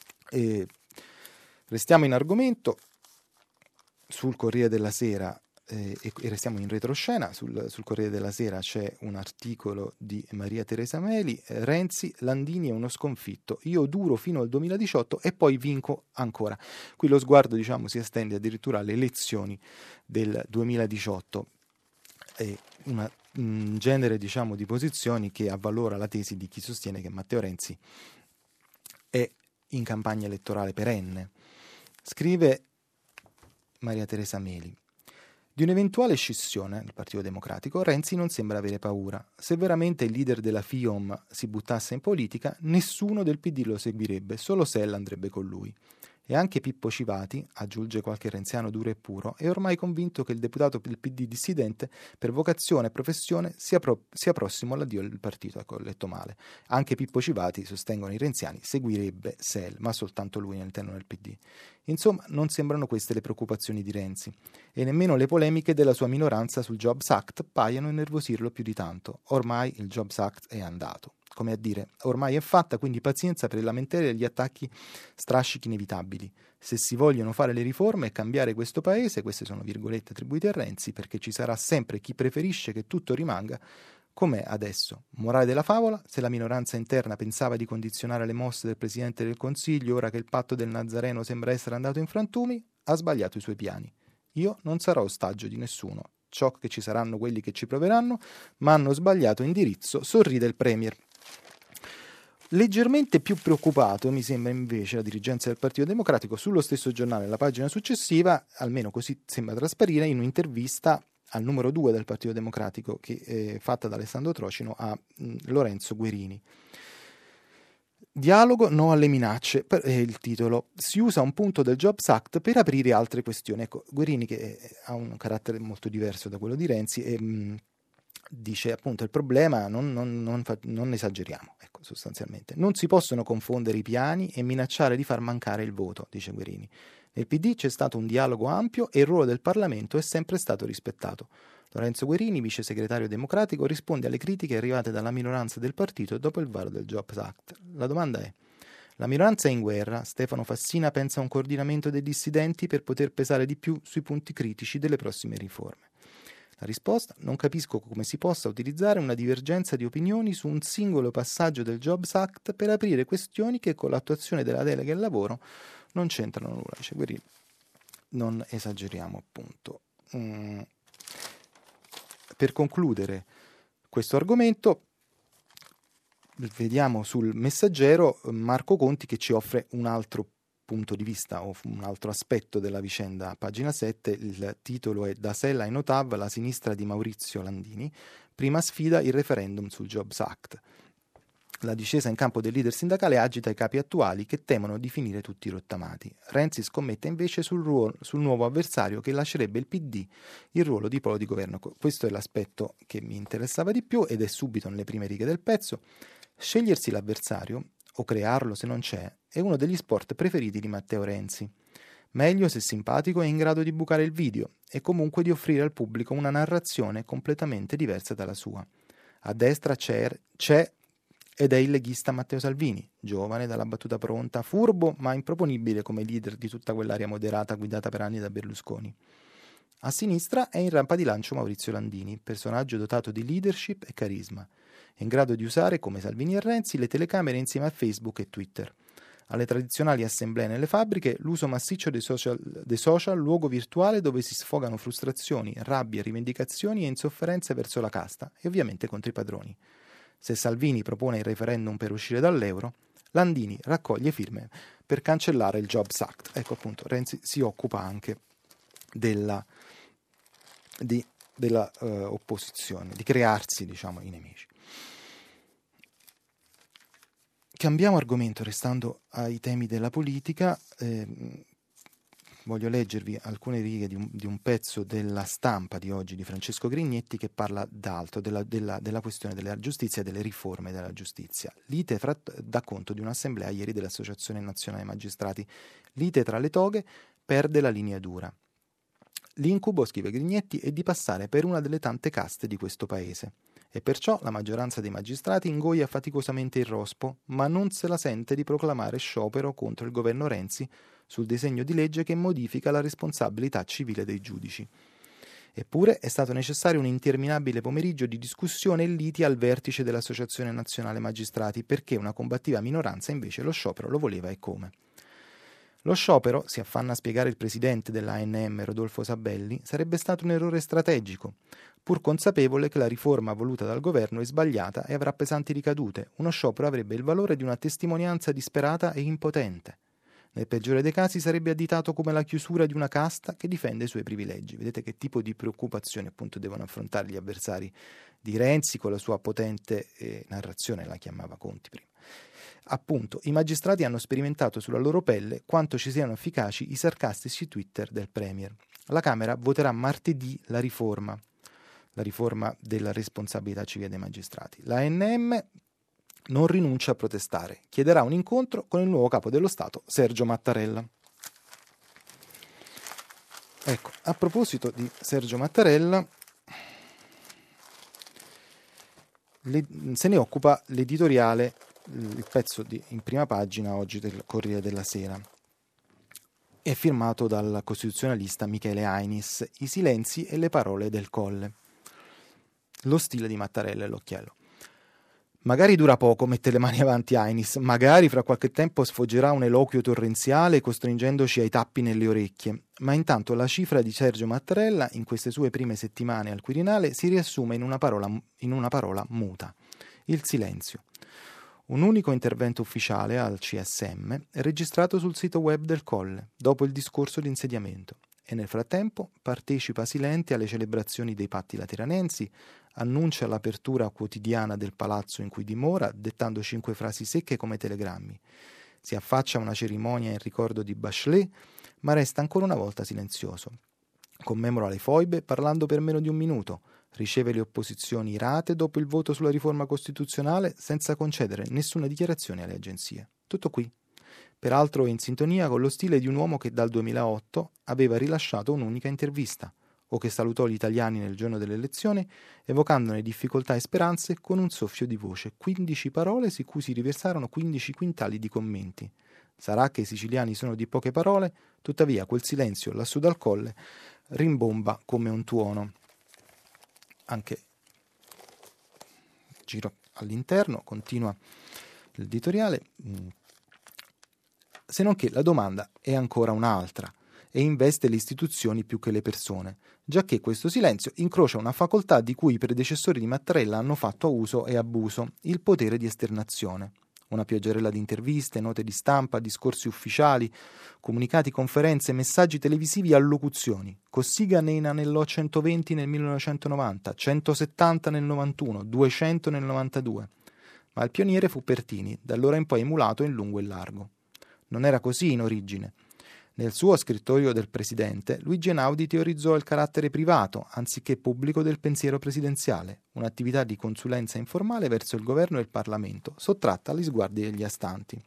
Restiamo in argomento. Sul Corriere della Sera e restiamo in retroscena. Sul Corriere della Sera c'è un articolo di Maria Teresa Meli. Renzi, Landini è uno sconfitto, io duro fino al 2018 e poi vinco ancora. Qui lo sguardo si estende addirittura alle elezioni del 2018. È un genere di posizioni che avvalora la tesi di chi sostiene che Matteo Renzi è in campagna elettorale perenne. Scrive Maria Teresa Meli: di un'eventuale scissione del Partito Democratico Renzi non sembra avere paura. Se veramente il leader della FIOM si buttasse in politica, nessuno del PD lo seguirebbe, solo Sella andrebbe con lui. E anche Pippo Civati, aggiunge qualche renziano duro e puro, è ormai convinto che il deputato del PD dissidente, per vocazione e professione, sia prossimo all'addio del partito. Ecco, ho letto male. Anche Pippo Civati, sostengono i renziani, seguirebbe Sell, ma soltanto lui all'interno del PD. Insomma, non sembrano queste le preoccupazioni di Renzi. E nemmeno le polemiche della sua minoranza sul Jobs Act paiono innervosirlo più di tanto. Ormai il Jobs Act è andato. come a dire, ormai è fatta, quindi pazienza per le lamentele e gli attacchi strascichi inevitabili. Se si vogliono fare le riforme e cambiare questo paese, queste sono virgolette attribuite a Renzi, perché ci sarà sempre chi preferisce che tutto rimanga com'è adesso. Morale della favola, se la minoranza interna pensava di condizionare le mosse del Presidente del Consiglio ora che il patto del Nazareno sembra essere andato in frantumi, ha sbagliato i suoi piani. Io non sarò ostaggio di nessuno. Ciò che ci saranno quelli che ci proveranno, ma hanno sbagliato indirizzo, sorride il Premier. Leggermente più preoccupato mi sembra invece la dirigenza del Partito Democratico sullo stesso giornale, alla pagina successiva, almeno così sembra trasparire, in un'intervista al numero 2 del Partito Democratico fatta da Alessandro Trocino a Lorenzo Guerini. Dialogo, no alle minacce, il titolo. Si usa un punto del Jobs Act per aprire altre questioni. Ecco, Guerini, che ha un carattere molto diverso da quello di Renzi, dice appunto il problema non esageriamo, ecco, sostanzialmente. Non si possono confondere i piani e minacciare di far mancare il voto, dice Guerini. Nel PD c'è stato un dialogo ampio e il ruolo del Parlamento è sempre stato rispettato. Lorenzo Guerini, vice segretario democratico, risponde alle critiche arrivate dalla minoranza del partito dopo il varo del Jobs Act. La domanda è: la minoranza è in guerra? Stefano Fassina pensa a un coordinamento dei dissidenti per poter pesare di più sui punti critici delle prossime riforme. La risposta: non capisco come si possa utilizzare una divergenza di opinioni su un singolo passaggio del Jobs Act per aprire questioni che con l'attuazione della delega al lavoro non c'entrano nulla. Dice Guerini, non esageriamo, appunto. Per concludere questo argomento, vediamo sul Messaggero Marco Conti che ci offre un altro punto di vista o un altro aspetto della vicenda. Pagina 7, il titolo è Da Sella e Notav, la sinistra di Maurizio Landini, prima sfida il referendum sul Jobs Act. La discesa in campo del leader sindacale agita i capi attuali che temono di finire tutti rottamati. Renzi scommette invece sul nuovo avversario che lascerebbe il PD il ruolo di polo di governo. Questo è l'aspetto che mi interessava di più ed è subito nelle prime righe del pezzo. Scegliersi l'avversario, o crearlo se non c'è, è uno degli sport preferiti di Matteo Renzi. Meglio se simpatico è in grado di bucare il video e comunque di offrire al pubblico una narrazione completamente diversa dalla sua. A destra c'è ed è il leghista Matteo Salvini, giovane, dalla battuta pronta, furbo ma improponibile come leader di tutta quell'area moderata guidata per anni da Berlusconi. A sinistra è in rampa di lancio Maurizio Landini, personaggio dotato di leadership e carisma, in grado di usare, come Salvini e Renzi, le telecamere insieme a Facebook e Twitter. Alle tradizionali assemblee nelle fabbriche, l'uso massiccio dei social, luogo virtuale dove si sfogano frustrazioni, rabbie, rivendicazioni e insofferenze verso la casta e ovviamente contro i padroni. Se Salvini propone il referendum per uscire dall'euro, Landini raccoglie firme per cancellare il Jobs Act. Ecco, appunto, Renzi si occupa anche della opposizione, di crearsi, diciamo, i nemici. Cambiamo argomento, restando ai temi della politica. Voglio leggervi alcune righe di un pezzo della Stampa di oggi di Francesco Grignetti che parla d'altro, della questione della giustizia e delle riforme della giustizia. Dà conto di un'assemblea ieri dell'Associazione Nazionale Magistrati. Lite tra le toghe, perde la linea dura. L'incubo, scrive Grignetti, è di passare per una delle tante caste di questo paese. E perciò la maggioranza dei magistrati ingoia faticosamente il rospo, ma non se la sente di proclamare sciopero contro il governo Renzi sul disegno di legge che modifica la responsabilità civile dei giudici. Eppure è stato necessario un interminabile pomeriggio di discussione e liti al vertice dell'Associazione Nazionale Magistrati perché una combattiva minoranza invece lo sciopero lo voleva e come. Lo sciopero, si affanna a spiegare il presidente dell'ANM Rodolfo Sabelli, sarebbe stato un errore strategico, pur consapevole che la riforma voluta dal governo è sbagliata e avrà pesanti ricadute. Uno sciopero avrebbe il valore di una testimonianza disperata e impotente. Nel peggiore dei casi sarebbe additato come la chiusura di una casta che difende i suoi privilegi. Vedete che tipo di preoccupazioni appunto devono affrontare gli avversari di Renzi con la sua potente narrazione, la chiamava Conti prima. Appunto, i magistrati hanno sperimentato sulla loro pelle quanto ci siano efficaci i sarcastici Twitter del Premier. La Camera voterà martedì la riforma della responsabilità civile dei magistrati. L'ANM non rinuncia a protestare, chiederà un incontro con il nuovo capo dello Stato, Sergio Mattarella. Ecco, a proposito di Sergio Mattarella, se ne occupa l'editoriale, il pezzo in prima pagina oggi del Corriere della Sera. È firmato dal costituzionalista Michele Ainis, i silenzi e le parole del Colle. Lo stile di Mattarella e l'occhiello. Magari dura poco, mette le mani avanti Ainis, magari fra qualche tempo sfoggerà un eloquio torrenziale costringendoci ai tappi nelle orecchie, ma intanto la cifra di Sergio Mattarella in queste sue prime settimane al Quirinale si riassume in una parola muta: il silenzio. Un unico intervento ufficiale al CSM è registrato sul sito web del Colle, dopo il discorso di insediamento, e nel frattempo partecipa silente alle celebrazioni dei patti lateranensi, annuncia l'apertura quotidiana del palazzo in cui dimora, dettando 5 frasi secche come telegrammi. Si affaccia a una cerimonia in ricordo di Bachelet, ma resta ancora una volta silenzioso. Commemora le foibe parlando per meno di un minuto, riceve le opposizioni irate dopo il voto sulla riforma costituzionale senza concedere nessuna dichiarazione alle agenzie. Tutto qui. Peraltro in sintonia con lo stile di un uomo che dal 2008 aveva rilasciato un'unica intervista, o che salutò gli italiani nel giorno dell'elezione, evocandone difficoltà e speranze con un soffio di voce, 15 parole su cui si riversarono 15 quintali di commenti. Sarà che i siciliani sono di poche parole, tuttavia quel silenzio lassù dal Colle rimbomba come un tuono. Anche giro all'interno, continua l'editoriale, se non che la domanda è ancora un'altra e investe le istituzioni più che le persone, giacché questo silenzio incrocia una facoltà di cui i predecessori di Mattarella hanno fatto uso e abuso, il potere di esternazione. Una pioggerella di interviste, note di stampa, discorsi ufficiali, comunicati, conferenze, messaggi televisivi, allocuzioni. Cossiga ne inanellò 120 nel 1990, 170 nel 91, 200 nel 92. Ma il pioniere fu Pertini, da allora in poi emulato in lungo e largo. Non era così in origine. Nel suo scrittoio del presidente, Luigi Einaudi teorizzò il carattere privato, anziché pubblico, del pensiero presidenziale, un'attività di consulenza informale verso il governo e il Parlamento, sottratta agli sguardi degli astanti.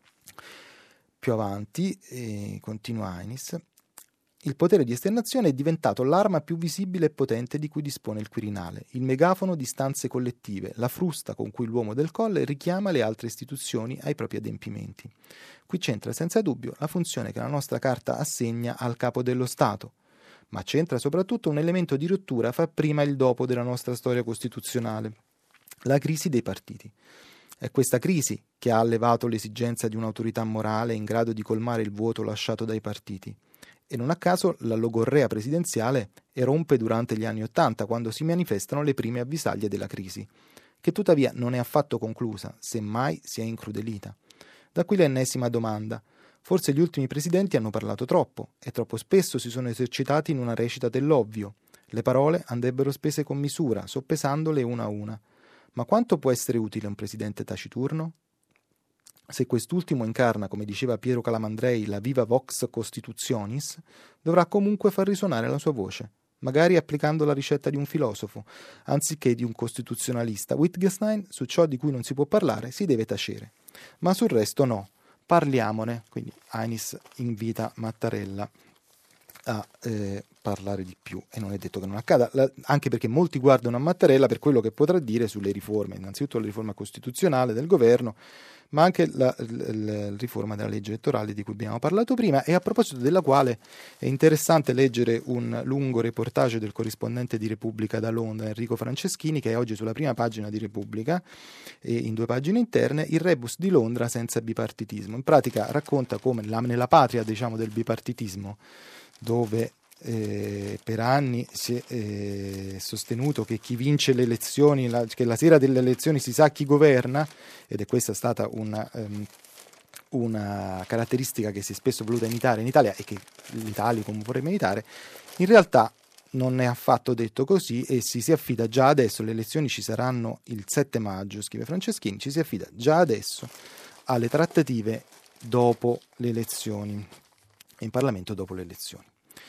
Più avanti, continua Ainis, il potere di esternazione è diventato l'arma più visibile e potente di cui dispone il Quirinale, il megafono di stanze collettive, la frusta con cui l'uomo del Colle richiama le altre istituzioni ai propri adempimenti. Qui c'entra senza dubbio la funzione che la nostra Carta assegna al Capo dello Stato, ma c'entra soprattutto un elemento di rottura fra prima e il dopo della nostra storia costituzionale, la crisi dei partiti. È questa crisi che ha allevato l'esigenza di un'autorità morale in grado di colmare il vuoto lasciato dai partiti. E non a caso la logorrea presidenziale erompe durante gli anni '80, quando si manifestano le prime avvisaglie della crisi, che tuttavia non è affatto conclusa, semmai si è incrudelita. Da qui l'ennesima domanda. Forse gli ultimi presidenti hanno parlato troppo e troppo spesso si sono esercitati in una recita dell'ovvio. Le parole andrebbero spese con misura, soppesandole una a una. Ma quanto può essere utile un presidente taciturno? Se quest'ultimo incarna, come diceva Piero Calamandrei, la viva vox constitutionis, dovrà comunque far risuonare la sua voce, magari applicando la ricetta di un filosofo, anziché di un costituzionalista. Wittgenstein, su ciò di cui non si può parlare, si deve tacere. Ma sul resto no, parliamone. Quindi Ainis invita Mattarella a parlare di più, e non è detto che non accada, anche perché molti guardano a Mattarella per quello che potrà dire sulle riforme, innanzitutto la riforma costituzionale del governo, ma anche la riforma della legge elettorale di cui abbiamo parlato prima, e a proposito della quale è interessante leggere un lungo reportage del corrispondente di Repubblica da Londra, Enrico Franceschini, che è oggi sulla prima pagina di Repubblica e in 2 pagine interne, il rebus di Londra senza bipartitismo. In pratica racconta come nella patria, diciamo, del bipartitismo, dove per anni si è sostenuto che chi vince le elezioni, che la sera delle elezioni si sa chi governa, ed è questa stata una caratteristica che si è spesso voluta imitare in Italia e che l'Italicum vorrebbe imitare. In realtà non è affatto detto così, e si affida già adesso, le elezioni ci saranno il 7 maggio, scrive Franceschini, ci si affida già adesso alle trattative dopo le elezioni, in Parlamento dopo le elezioni.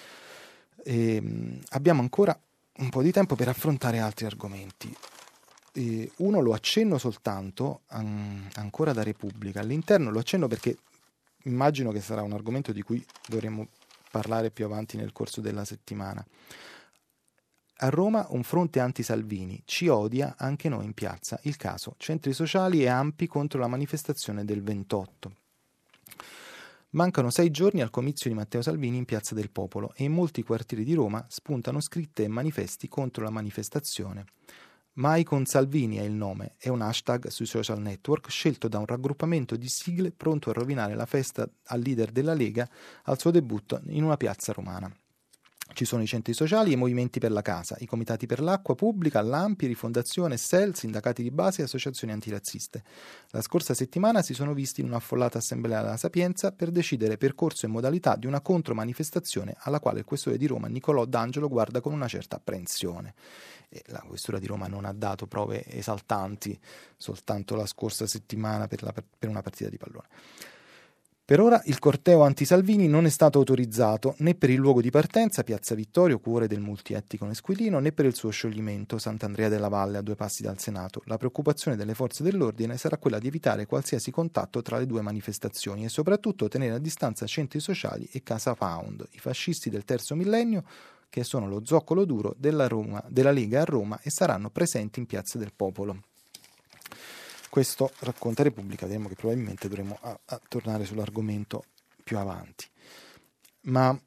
Abbiamo ancora un po' di tempo per affrontare altri argomenti. Uno lo accenno soltanto, ancora da Repubblica. All'interno lo accenno perché immagino che sarà un argomento di cui dovremo parlare più avanti nel corso della settimana. A Roma un fronte anti-Salvini, ci odia anche noi in piazza. Il caso, centri sociali e ampi contro la manifestazione del 28. Mancano 6 giorni al comizio di Matteo Salvini in Piazza del Popolo e in molti quartieri di Roma spuntano scritte e manifesti contro la manifestazione. Mai con Salvini è il nome, è un hashtag sui social network scelto da un raggruppamento di sigle pronto a rovinare la festa al leader della Lega al suo debutto in una piazza romana. Ci sono i centri sociali e i movimenti per la casa, i comitati per l'acqua pubblica, l'ANPI, Rifondazione, SEL, sindacati di base e associazioni antirazziste. La scorsa settimana si sono visti in un'affollata assemblea alla Sapienza per decidere percorso e modalità di una contromanifestazione alla quale il questore di Roma Nicolò D'Angelo guarda con una certa apprensione. E la questura di Roma non ha dato prove esaltanti soltanto la scorsa settimana per una partita di pallone. Per ora il corteo anti-Salvini non è stato autorizzato né per il luogo di partenza, Piazza Vittorio, cuore del multietnico Esquilino, né per il suo scioglimento, Sant'Andrea della Valle, a 2 passi dal Senato. La preoccupazione delle forze dell'ordine sarà quella di evitare qualsiasi contatto tra le 2 manifestazioni e soprattutto tenere a distanza centri sociali e Casa Pound, i fascisti del terzo millennio che sono lo zoccolo duro della Lega a Roma e saranno presenti in Piazza del Popolo. Questo racconta Repubblica, vedremo che probabilmente dovremo tornare sull'argomento più avanti. Ma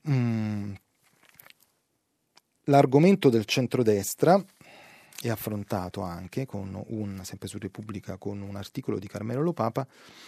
l'argomento del centrodestra è affrontato anche sempre su Repubblica, con un articolo di Carmelo Lopapa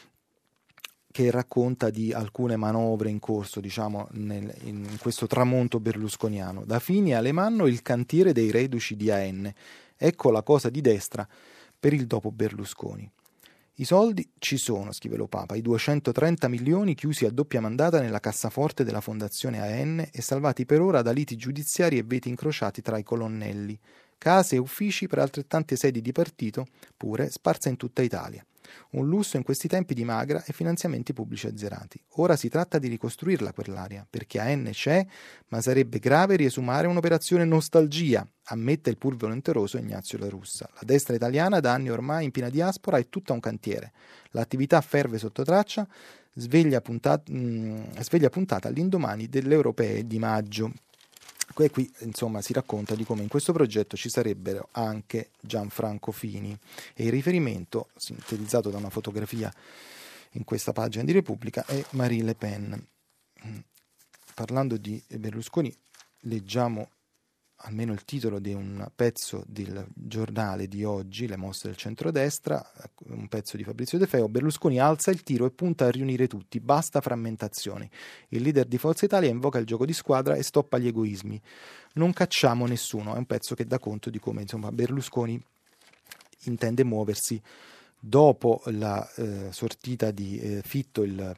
che racconta di alcune manovre in corso, diciamo, in questo tramonto berlusconiano. Da Fini a Alemanno il cantiere dei reduci di AN. Ecco la cosa di destra per il dopo Berlusconi. I soldi ci sono, scrive Lopapa, i 230 milioni chiusi a doppia mandata nella cassaforte della Fondazione AN e salvati per ora da liti giudiziari e veti incrociati tra i colonnelli. Case e uffici per altrettante sedi di partito, pure, sparse in tutta Italia. Un lusso in questi tempi di magra e finanziamenti pubblici azzerati. Ora si tratta di ricostruirla quell'area, perché AN c'è, ma sarebbe grave riesumare un'operazione nostalgia, ammette il pur volenteroso Ignazio La Russa. La destra italiana da anni ormai in piena diaspora è tutta un cantiere. L'attività ferve sotto traccia, sveglia puntata all'indomani delle europee di maggio. E qui insomma si racconta di come in questo progetto ci sarebbero anche Gianfranco Fini e il riferimento, sintetizzato da una fotografia in questa pagina di Repubblica, è Marine Le Pen. Parlando di Berlusconi, leggiamo almeno il titolo di un pezzo del giornale di oggi, Le mosse del centrodestra, un pezzo di Fabrizio De Feo. Berlusconi alza il tiro e punta a riunire tutti, basta frammentazioni. Il leader di Forza Italia invoca il gioco di squadra e stoppa gli egoismi. Non cacciamo nessuno, è un pezzo che dà conto di come insomma Berlusconi intende muoversi dopo la sortita di Fitto, il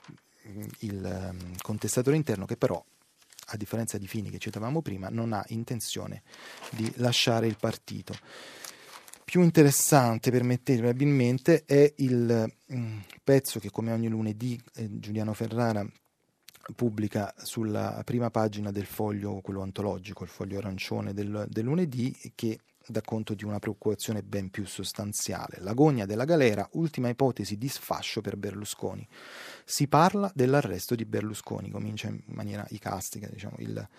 contestatore interno, che però, a differenza di Fini che citavamo prima, non ha intenzione di lasciare il partito. Più interessante, permettete, probabilmente è il pezzo che come ogni lunedì Giuliano Ferrara pubblica sulla prima pagina del foglio, quello antologico, il foglio arancione del lunedì, che dà conto di una preoccupazione ben più sostanziale. L'agonia della galera, ultima ipotesi di sfascio per Berlusconi. Si parla dell'arresto di Berlusconi, comincia in maniera icastica, diciamo,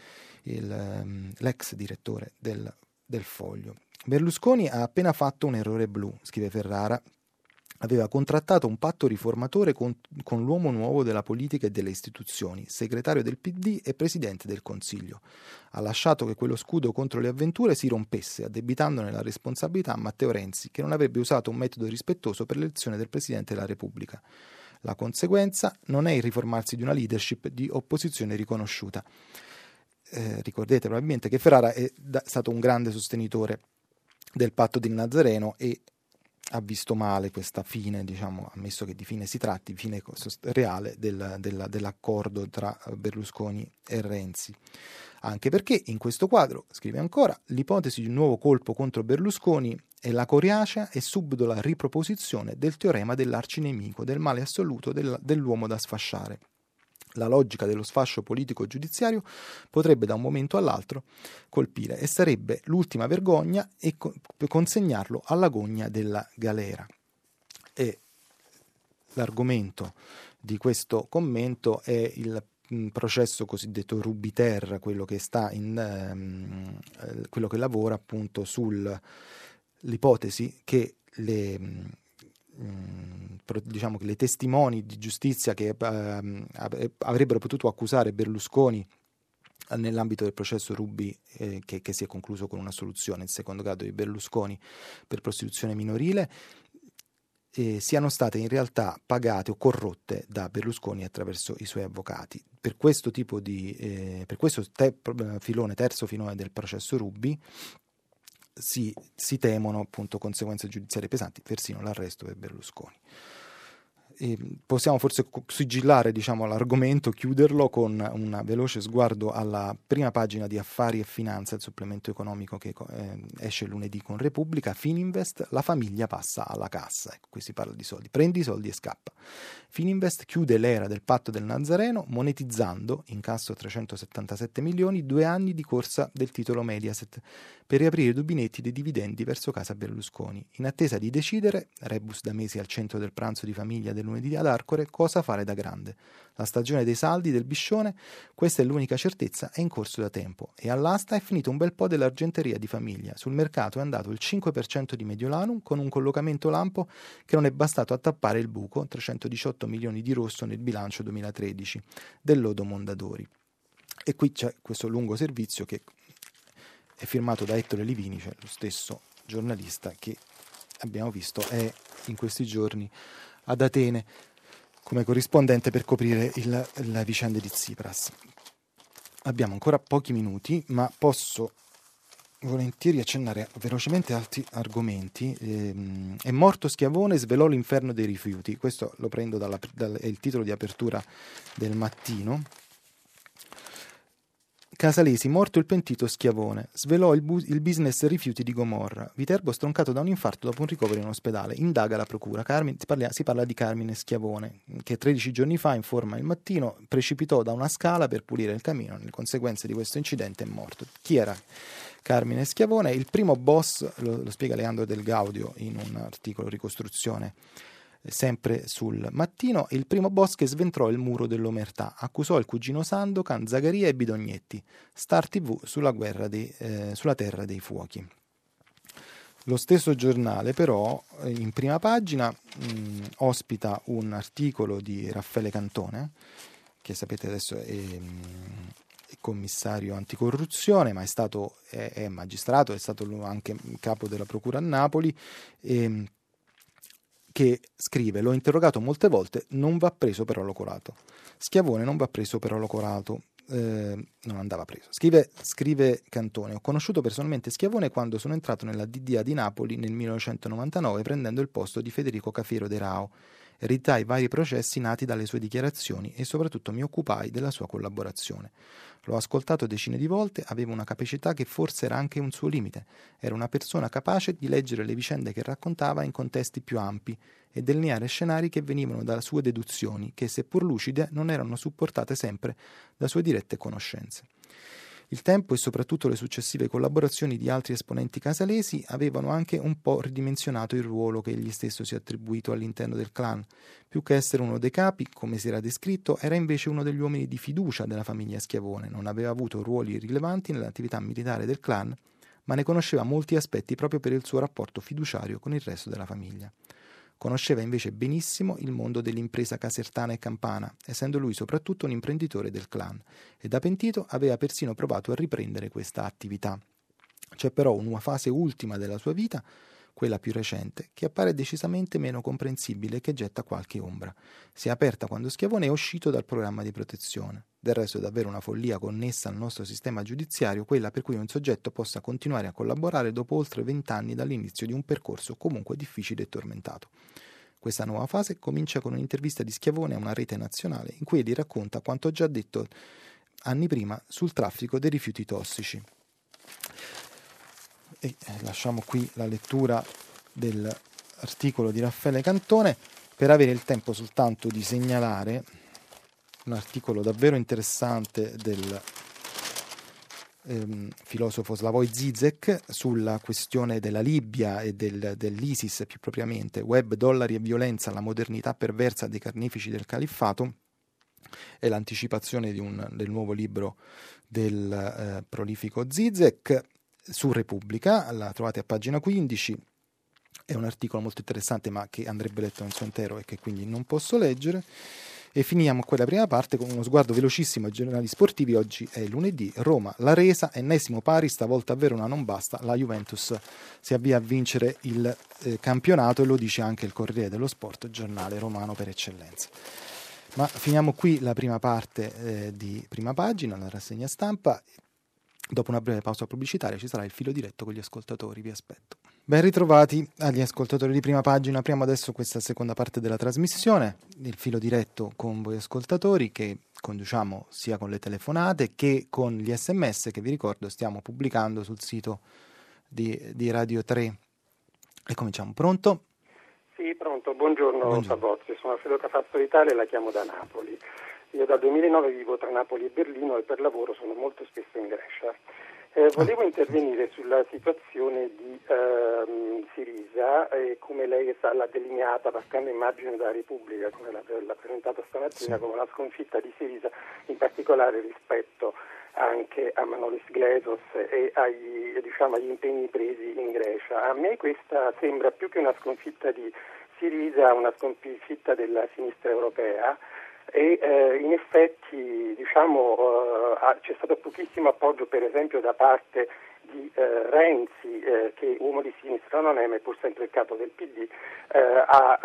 l'ex direttore del foglio. Berlusconi ha appena fatto un errore blu, scrive Ferrara. Aveva contrattato un patto riformatore con l'uomo nuovo della politica e delle istituzioni, segretario del PD e presidente del Consiglio. Ha lasciato che quello scudo contro le avventure si rompesse, addebitandone la responsabilità a Matteo Renzi, che non avrebbe usato un metodo rispettoso per l'elezione del Presidente della Repubblica. La conseguenza non è il riformarsi di una leadership di opposizione riconosciuta. Ricordate probabilmente che Ferrara è stato un grande sostenitore del patto di Nazareno e ha visto male questa fine, diciamo, ammesso che di fine si tratti, fine reale dell'accordo tra Berlusconi e Renzi. Anche perché in questo quadro, scrive ancora, l'ipotesi di un nuovo colpo contro Berlusconi è la coriacea e subdola riproposizione del teorema dell'arcinemico, del male assoluto dell'uomo da sfasciare. La logica dello sfascio politico-giudiziario potrebbe da un momento all'altro colpire e sarebbe l'ultima vergogna e consegnarlo all'agonia della galera. E l'argomento di questo commento è il processo cosiddetto Rubiter, quello che quello che lavora appunto sull'ipotesi che diciamo che le testimoni di giustizia che avrebbero potuto accusare Berlusconi nell'ambito del processo Ruby, che si è concluso con un'assoluzione in secondo grado di Berlusconi per prostituzione minorile, siano state in realtà pagate o corrotte da Berlusconi attraverso i suoi avvocati. Per questo tipo per questo terzo filone del processo Ruby si temono appunto conseguenze giudiziarie pesanti, persino l'arresto per Berlusconi. Possiamo forse sigillare, diciamo, l'argomento, chiuderlo con un veloce sguardo alla prima pagina di Affari e Finanza, il supplemento economico che esce lunedì con Repubblica. Fininvest, la famiglia passa alla cassa. Ecco, qui si parla di soldi, prendi i soldi e scappa. Fininvest chiude l'era del patto del Nazareno monetizzando, incasso 377 milioni, 2 anni di corsa del titolo Mediaset per riaprire i rubinetti dei dividendi verso casa Berlusconi. In attesa di decidere, rebus da mesi al centro del pranzo di famiglia del lunedì ad Arcore, cosa fare da grande. La stagione dei saldi del Biscione, questa è l'unica certezza, è in corso da tempo e all'asta è finito un bel po' dell'argenteria di famiglia. Sul mercato è andato il 5% di Mediolanum con un collocamento lampo che non è bastato a tappare il buco, 318 milioni di rosso nel bilancio 2013 del lodo Mondadori. E qui c'è questo lungo servizio che è firmato da Ettore Livini, cioè lo stesso giornalista che abbiamo visto è in questi giorni ad Atene come corrispondente per coprire la vicenda di Tsipras. Abbiamo ancora pochi minuti, ma posso volentieri accennare velocemente altri argomenti. È morto Schiavone, svelò l'inferno dei rifiuti. Questo lo prendo è il titolo di apertura del Mattino. Casalesi, morto il pentito Schiavone, svelò il business rifiuti di Gomorra. Viterbo stroncato da un infarto dopo un ricovero in ospedale. Indaga la procura. Si parla di Carmine Schiavone, che 13 giorni fa, informa il Mattino, precipitò da una scala per pulire il camino. Le conseguenze di questo incidente è morto. Chi era Carmine Schiavone? Il primo boss, lo spiega Leandro Del Gaudio in un articolo ricostruzione sempre sul Mattino, il primo boss che sventrò il muro dell'omertà, accusò il cugino Sandokan, Zagaria e Bidognetti. Star TV sulla terra dei fuochi. Lo stesso giornale però in prima pagina ospita un articolo di Raffaele Cantone, che sapete adesso è commissario anticorruzione, ma è magistrato, è stato anche capo della procura a Napoli, che scrive: l'ho interrogato molte volte, non va preso per olocolato. Schiavone non va preso per olocolato, non andava preso. Scrive Cantone: ho conosciuto personalmente Schiavone quando sono entrato nella DDA di Napoli nel 1999 prendendo il posto di Federico Cafiero De Rao. Ereditai vari processi nati dalle sue dichiarazioni e soprattutto mi occupai della sua collaborazione. L'ho ascoltato decine di volte, aveva una capacità che forse era anche un suo limite. Era una persona capace di leggere le vicende che raccontava in contesti più ampi e delineare scenari che venivano da sue deduzioni, che seppur lucide non erano supportate sempre da sue dirette conoscenze. Il tempo e soprattutto le successive collaborazioni di altri esponenti casalesi avevano anche un po' ridimensionato il ruolo che egli stesso si è attribuito all'interno del clan. Più che essere uno dei capi, come si era descritto, era invece uno degli uomini di fiducia della famiglia Schiavone. Non aveva avuto ruoli rilevanti nell'attività militare del clan, ma ne conosceva molti aspetti proprio per il suo rapporto fiduciario con il resto della famiglia. Conosceva invece benissimo il mondo dell'impresa casertana e campana, essendo lui soprattutto un imprenditore del clan, e da pentito aveva persino provato a riprendere questa attività. C'è però una fase ultima della sua vita, quella più recente, che appare decisamente meno comprensibile e che getta qualche ombra. Si è aperta quando Schiavone è uscito dal programma di protezione. Del resto è davvero una follia connessa al nostro sistema giudiziario quella per cui un soggetto possa continuare a collaborare dopo oltre 20 anni dall'inizio di un percorso comunque difficile e tormentato. Questa nuova fase comincia con un'intervista di Schiavone a una rete nazionale in cui egli racconta quanto già detto anni prima sul traffico dei rifiuti tossici. E lasciamo qui la lettura dell'articolo di Raffaele Cantone per avere il tempo soltanto di segnalare un articolo davvero interessante del filosofo Slavoj Zizek sulla questione della Libia e dell'ISIS più propriamente, web, dollari e violenza, la modernità perversa dei carnefici del califfato, è l'anticipazione del nuovo libro del prolifico Zizek su Repubblica, la trovate a pagina 15, è un articolo molto interessante ma che andrebbe letto nel suo intero e che quindi non posso leggere. E finiamo quella prima parte con uno sguardo velocissimo ai giornali sportivi. Oggi è lunedì, Roma, la resa, ennesimo pari, stavolta a Verona non basta, la Juventus si avvia a vincere il campionato, e lo dice anche il Corriere dello Sport, giornale romano per eccellenza. Ma finiamo qui la prima parte di Prima Pagina, la rassegna stampa. Dopo una breve pausa pubblicitaria ci sarà il filo diretto con gli ascoltatori, vi aspetto. Ben ritrovati agli ascoltatori di Prima Pagina. Apriamo adesso questa seconda parte della trasmissione, il filo diretto con voi ascoltatori, che conduciamo sia con le telefonate che con gli SMS che vi ricordo stiamo pubblicando sul sito di Radio 3. E cominciamo. Pronto? Sì, pronto. Buongiorno. Fabozzi, sono Alfredo Cafazzo d'Italia e la chiamo da Napoli. Io dal 2009 vivo tra Napoli e Berlino e per lavoro sono molto spesso in Grecia. Volevo intervenire sulla situazione di Sirisa e come lei l'ha delineata partendo immagine dalla Repubblica, come l'ha presentata stamattina, come una sconfitta di Sirisa, in particolare rispetto anche a Manolis Glesos e agli impegni presi in Grecia. A me questa sembra più che una sconfitta di Sirisa, una sconfitta della sinistra europea. E in effetti c'è stato pochissimo appoggio per esempio da parte di Renzi, che uomo di sinistra non è, ma è pur sempre il capo del PD, a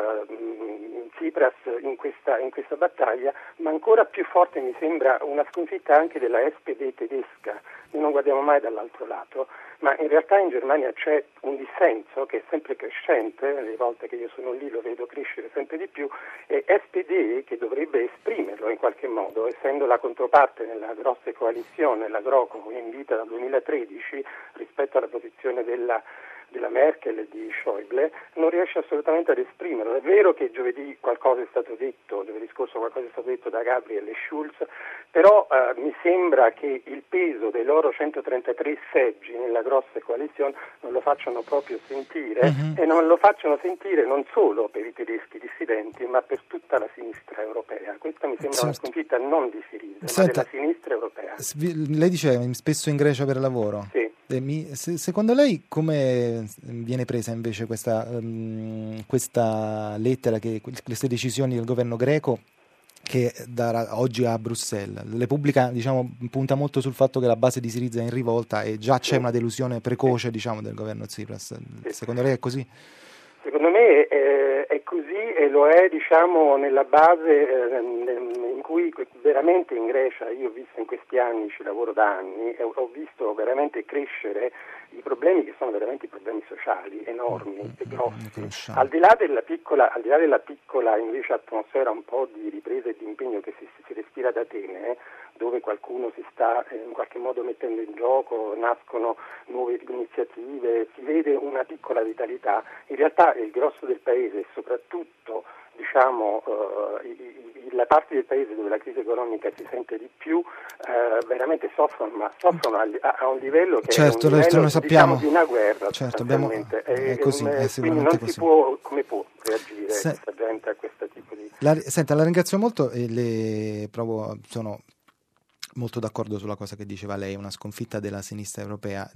Tsipras in questa battaglia, ma ancora più forte mi sembra una sconfitta anche della SPD tedesca. Noi non guardiamo mai dall'altro lato, ma in realtà in Germania c'è un dissenso che è sempre crescente, le volte che io sono lì lo vedo crescere sempre di più, e SPD, che dovrebbe esprimerlo in qualche modo, essendo la controparte nella grossa coalizione, la GroKo, in vita dal 2013 rispetto alla posizione della Merkel e di Schäuble, non riesce assolutamente ad esprimerlo. È vero che giovedì qualcosa è stato detto, giovedì scorso qualcosa è stato detto da Gabriel e Schulz, però mi sembra che il peso dei loro 133 seggi nella grossa coalizione non lo facciano proprio sentire, e non lo facciano sentire non solo per i tedeschi dissidenti, ma per tutta la sinistra europea. Questa mi sembra una sconfitta non di Sirisa, ma della sinistra europea. Lei dice spesso in Grecia per lavoro. Sì. Secondo lei come viene presa invece questa lettera, queste decisioni del governo greco che darà oggi a Bruxelles? Repubblica punta molto sul fatto che la base di Siriza è in rivolta e già c'è una delusione precoce del governo Tsipras. Secondo lei è così? Secondo me è così, e lo è nella base in cui veramente in Grecia, io ho visto in questi anni, ci lavoro da anni, e ho visto veramente crescere i problemi che sono veramente i problemi sociali enormi e grossi. Al di là della piccola invece atmosfera un po' di ripresa e di impegno che si respira da Atene, dove qualcuno si sta in qualche modo mettendo in gioco, nascono nuove iniziative, si vede una piccola vitalità. In realtà il grosso del paese e soprattutto la parte del paese dove la crisi economica si sente di più veramente soffrono, ma soffrono a un livello che è un livello, noi sappiamo, di una guerra. Certo, è così, quindi non si può, come può reagire questa gente a questo tipo di... La ringrazio molto e sono molto d'accordo sulla cosa che diceva lei, una sconfitta della sinistra europea.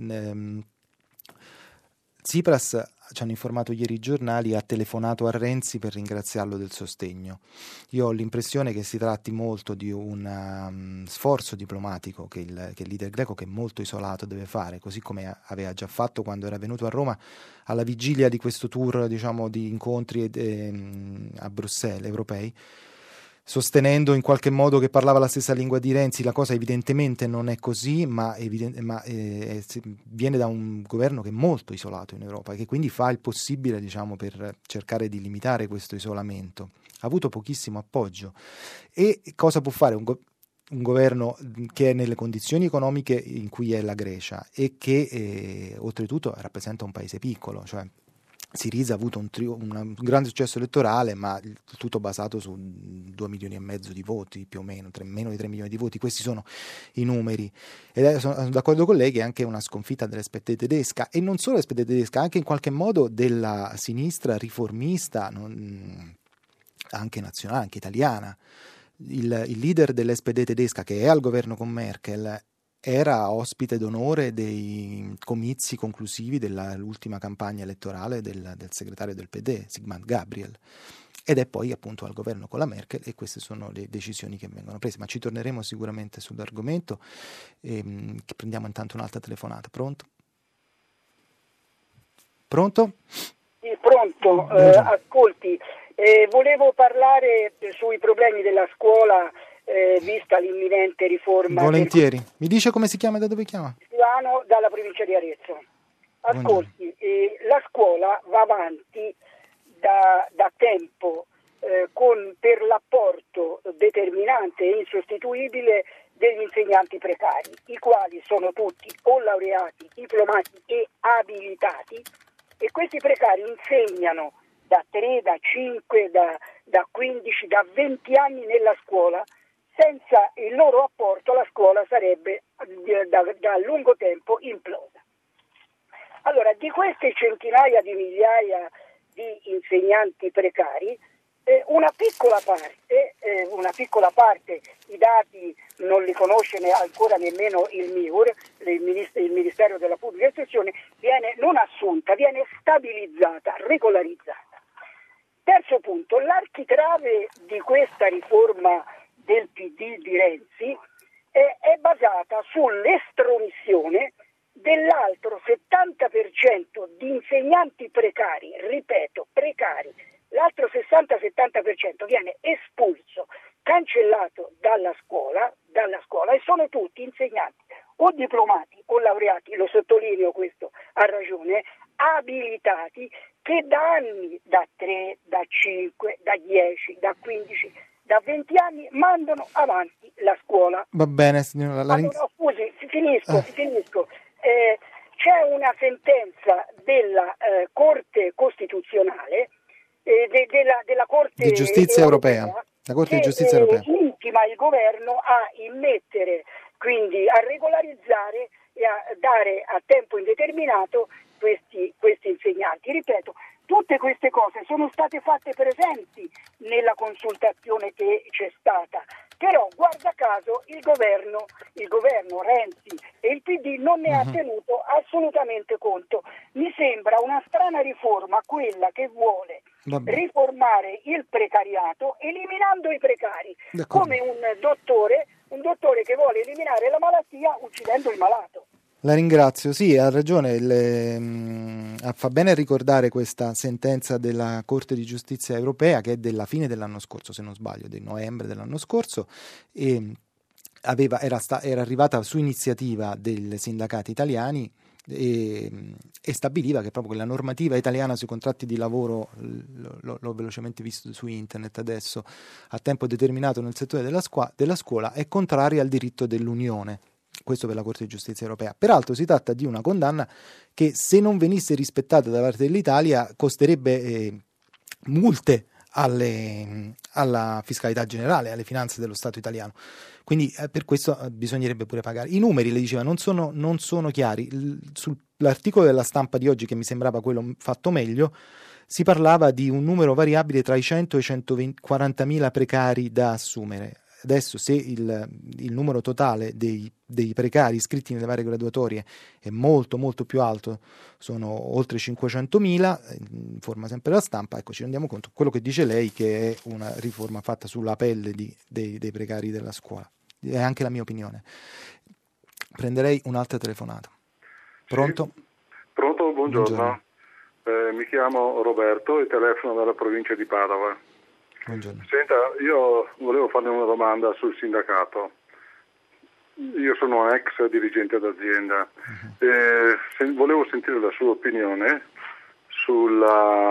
Tsipras, ci hanno informato ieri i giornali, ha telefonato a Renzi per ringraziarlo del sostegno. Io ho l'impressione che si tratti molto di un sforzo diplomatico che il leader greco, che è molto isolato, deve fare, così come aveva già fatto quando era venuto a Roma alla vigilia di questo tour di incontri a Bruxelles europei, sostenendo in qualche modo che parlava la stessa lingua di Renzi. La cosa evidentemente non è così, ma viene da un governo che è molto isolato in Europa e che quindi fa il possibile per cercare di limitare questo isolamento. Ha avuto pochissimo appoggio. E cosa può fare un governo che è nelle condizioni economiche in cui è la Grecia e che oltretutto rappresenta un paese piccolo, cioè Sirisa ha avuto un grande successo elettorale, ma tutto basato su 2,5 milioni di voti, più o meno, meno di 3 milioni di voti. Questi sono i numeri. Ed sono d'accordo con lei che è anche una sconfitta dell'SPD tedesca, e non solo dell'SPD tedesca, anche in qualche modo della sinistra riformista, anche nazionale, anche italiana. il leader dell'SPD tedesca, che è al governo con Merkel, era ospite d'onore dei comizi conclusivi dell'ultima campagna elettorale del segretario del PD, Sigmar Gabriel, ed è poi appunto al governo con la Merkel, e queste sono le decisioni che vengono prese, ma ci torneremo sicuramente sull'argomento. Prendiamo intanto un'altra telefonata. Pronto? Pronto? Sì, pronto. Ascolti, volevo parlare sui problemi della scuola, vista l'imminente riforma. Volentieri. Mi dice come si chiama e da dove chiama? Milano, dalla provincia di Arezzo. Ascolti, la scuola va avanti da tempo per l'apporto determinante e insostituibile degli insegnanti precari, i quali sono tutti o laureati, diplomati e abilitati, e questi precari insegnano da 3, da 5, da 15, da 20 anni nella scuola. Senza il loro apporto la scuola sarebbe da lungo tempo implosa. Allora, di queste centinaia di migliaia di insegnanti precari, una piccola parte, i dati non li conosce ancora nemmeno il MIUR, il Ministero della Pubblica Istruzione, viene non assunta, viene stabilizzata, regolarizzata. Terzo punto, l'architrave di questa riforma del PD di Renzi è basata sull'estromissione dell'altro 70% di insegnanti precari, ripeto, precari. L'altro 60-70% viene espulso, cancellato dalla scuola, e sono tutti insegnanti o diplomati o laureati, lo sottolineo questo a ragione, abilitati, che da anni, da 3, da 5, da 10, da 15, da 20 anni mandano avanti la scuola. Va bene, signora. Scusi, finisco. C'è una sentenza della Corte Costituzionale, della Corte di Giustizia Europea, la Corte di Giustizia Europea, intima il governo a immettere, quindi a regolarizzare e a dare a tempo indeterminato questi insegnanti. Ripeto, tutte queste cose sono state fatte presenti nella consultazione che c'è stata, però guarda caso il governo Renzi e il PD non ne ha tenuto assolutamente conto. Mi sembra una strana riforma quella che vuole riformare il precariato eliminando i precari, come un dottore che vuole eliminare la malattia uccidendo il malato. La ringrazio, sì, ha ragione, fa bene ricordare questa sentenza della Corte di Giustizia Europea, che è della fine dell'anno scorso, se non sbaglio, del novembre dell'anno scorso, e era arrivata su iniziativa dei sindacati italiani e stabiliva che proprio la normativa italiana sui contratti di lavoro, l'ho velocemente visto su internet adesso, a tempo determinato nel settore della scuola, è contraria al diritto dell'Unione. Questo per la Corte di Giustizia Europea. Peraltro si tratta di una condanna che, se non venisse rispettata da parte dell'Italia, costerebbe multe alla fiscalità generale, alle finanze dello Stato italiano. Quindi per questo bisognerebbe pure pagare. I numeri, le diceva, non sono chiari. Sull'articolo della Stampa di oggi, che mi sembrava quello fatto meglio, si parlava di un numero variabile tra i 100 e i 140.000 precari da assumere. Adesso, se il numero totale dei precari iscritti nelle varie graduatorie è molto molto più alto, sono oltre 500.000, informa sempre la Stampa, ecco, ci rendiamo conto, quello che dice lei, che è una riforma fatta sulla pelle dei precari della scuola. È anche la mia opinione. Prenderei un'altra telefonata. Pronto? Sì. Pronto, buongiorno. Mi chiamo Roberto e telefono dalla provincia di Padova. Buongiorno. Senta, io volevo farle una domanda sul sindacato. Io sono un ex dirigente d'azienda. Volevo sentire la sua opinione sul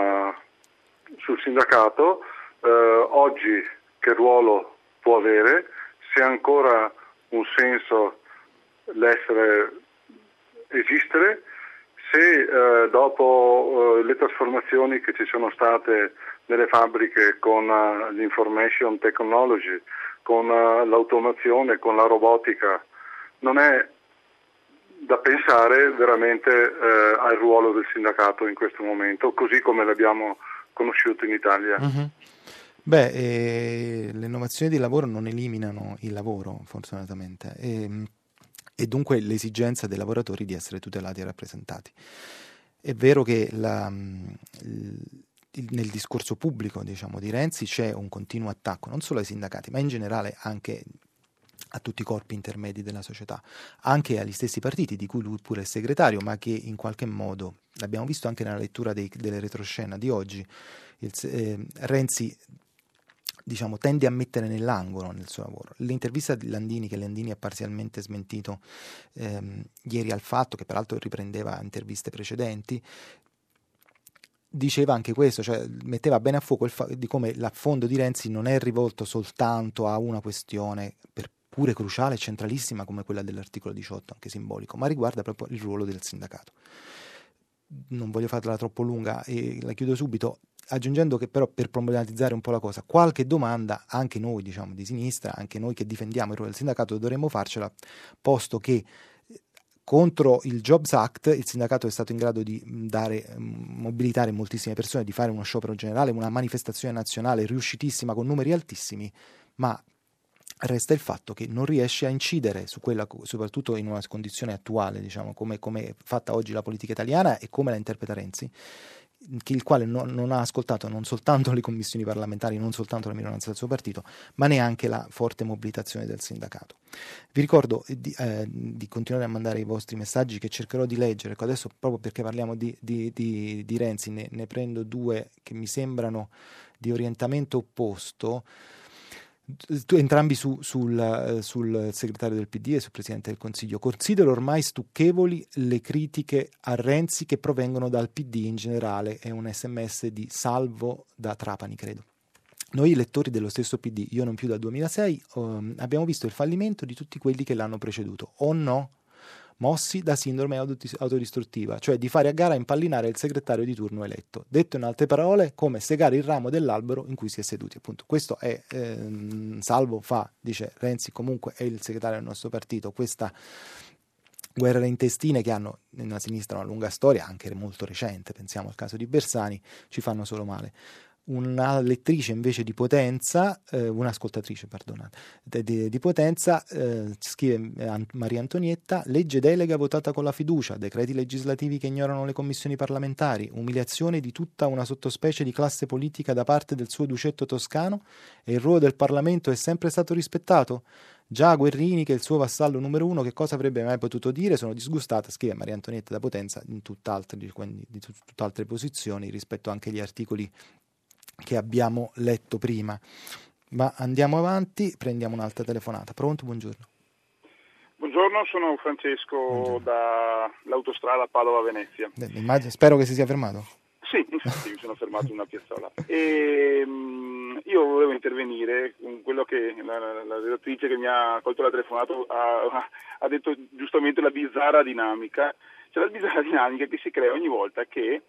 sindacato. Oggi che ruolo può avere, se ha ancora un senso esistere, se dopo le trasformazioni che ci sono state nelle fabbriche con l'information technology, con l'automazione, con la robotica, non è da pensare veramente al ruolo del sindacato in questo momento, così come l'abbiamo conosciuto in Italia. Le innovazioni del lavoro non eliminano il lavoro, fortunatamente, e dunque l'esigenza dei lavoratori di essere tutelati e rappresentati. È vero che nel discorso pubblico, diciamo, di Renzi c'è un continuo attacco non solo ai sindacati, ma in generale anche a tutti i corpi intermedi della società, anche agli stessi partiti di cui lui pure è segretario, ma che in qualche modo, l'abbiamo visto anche nella lettura delle retroscena di oggi, Renzi, diciamo, tende a mettere nell'angolo nel suo lavoro. L'intervista di Landini, che Landini ha parzialmente smentito ieri al Fatto, che peraltro riprendeva interviste precedenti, diceva anche questo, cioè metteva bene a fuoco di come l'affondo di Renzi non è rivolto soltanto a una questione pure cruciale e centralissima come quella dell'articolo 18, anche simbolico, ma riguarda proprio il ruolo del sindacato. Non voglio farla troppo lunga e la chiudo subito, aggiungendo che però, per problematizzare un po' la cosa, qualche domanda anche noi, diciamo, di sinistra, anche noi che difendiamo il ruolo del sindacato, dovremmo farcela, posto che contro il Jobs Act il sindacato è stato in grado di mobilitare moltissime persone, di fare uno sciopero generale, una manifestazione nazionale riuscitissima con numeri altissimi, ma resta il fatto che non riesce a incidere su quella, soprattutto in una condizione attuale, diciamo, come è fatta oggi la politica italiana e come la interpreta Renzi, il quale non ha ascoltato non soltanto le commissioni parlamentari, non soltanto la minoranza del suo partito, ma neanche la forte mobilitazione del sindacato. Vi ricordo di continuare a mandare i vostri messaggi, che cercherò di leggere. Adesso, proprio perché parliamo di Renzi, ne prendo due che mi sembrano di orientamento opposto, entrambi sul segretario del PD e sul Presidente del Consiglio. Considero ormai stucchevoli le critiche a Renzi che provengono dal PD in generale. È un SMS di Salvo da Trapani, credo. Noi lettori dello stesso PD, io non più dal 2006, abbiamo visto il fallimento di tutti quelli che l'hanno preceduto, o no? Mossi da sindrome autodistruttiva, cioè di fare a gara a impallinare il segretario di turno eletto. Detto in altre parole, come segare il ramo dell'albero in cui si è seduti. Appunto, questo è Salvo dice Renzi comunque è il segretario del nostro partito. Questa guerre intestine, che hanno nella sinistra una lunga storia, anche molto recente, pensiamo al caso di Bersani, ci fanno solo male. Una lettrice invece di Potenza, un'ascoltatrice, perdonate, di Potenza, scrive Maria Antonietta: legge delega votata con la fiducia, decreti legislativi che ignorano le commissioni parlamentari, umiliazione di tutta una sottospecie di classe politica da parte del suo ducetto toscano, e il ruolo del Parlamento è sempre stato rispettato? Già Guerrini, che è il suo vassallo numero uno, che cosa avrebbe mai potuto dire? Sono disgustata, scrive Maria Antonietta da Potenza, di tutt'altre posizioni rispetto anche agli articoli che abbiamo letto prima. Ma andiamo avanti, prendiamo un'altra telefonata. Pronto? Buongiorno. Buongiorno, sono Francesco dall'autostrada Padova-Venezia. Spero che si sia fermato. Sì, infatti mi sono fermato in una piazzola. E io volevo intervenire con quello che la redattrice che mi ha colto la telefonata ha detto giustamente, la bizzarra dinamica. Cioè la bizzarra dinamica che si crea ogni volta che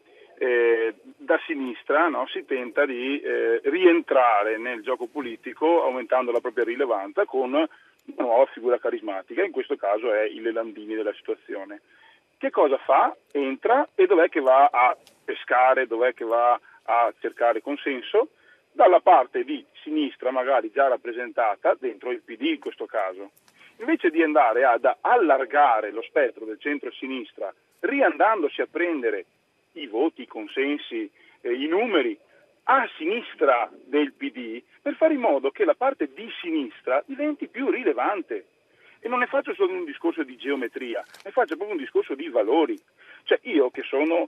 da sinistra, no, si tenta di rientrare nel gioco politico aumentando la propria rilevanza con una nuova figura carismatica, in questo caso è il Landini della situazione. Che cosa fa? Entra, e dov'è che va a pescare, dov'è che va a cercare consenso? Dalla parte di sinistra, magari già rappresentata dentro il PD in questo caso. Invece di andare ad allargare lo spettro del centro-sinistra, riandandosi a prendere i voti, i consensi, i numeri a sinistra del PD, per fare in modo che la parte di sinistra diventi più rilevante. E non ne faccio solo un discorso di geometria, ne faccio proprio un discorso di valori. Cioè io, che sono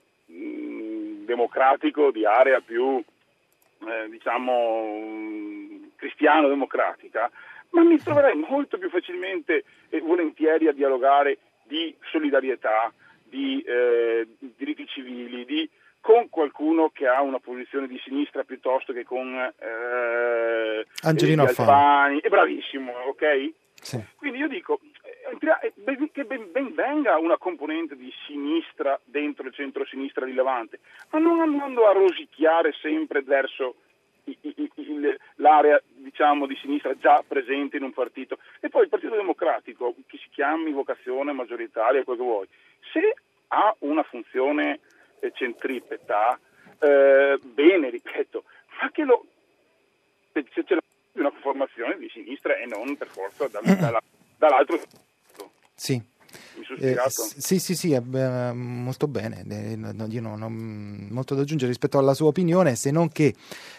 democratico di area più cristiano-democratica, ma mi troverei molto più facilmente e volentieri a dialogare di solidarietà, di diritti civili, con qualcuno che ha una posizione di sinistra piuttosto che con Angelino Alfani. È bravissimo, ok? Sì. Quindi io dico che ben venga una componente di sinistra dentro il centro-sinistra rilevante, ma non andando a rosicchiare sempre verso l'area, diciamo, di sinistra già presente in un partito. E poi il Partito Democratico, che si chiami vocazione maggioritaria, quello che vuoi, se ha una funzione centripeta, bene, ripeto, ma che lo se c'è una formazione di sinistra e non per forza dall'altro. Sì. Mi sono spiegato? Sì, molto bene. Io non ho molto da aggiungere rispetto alla sua opinione, se non che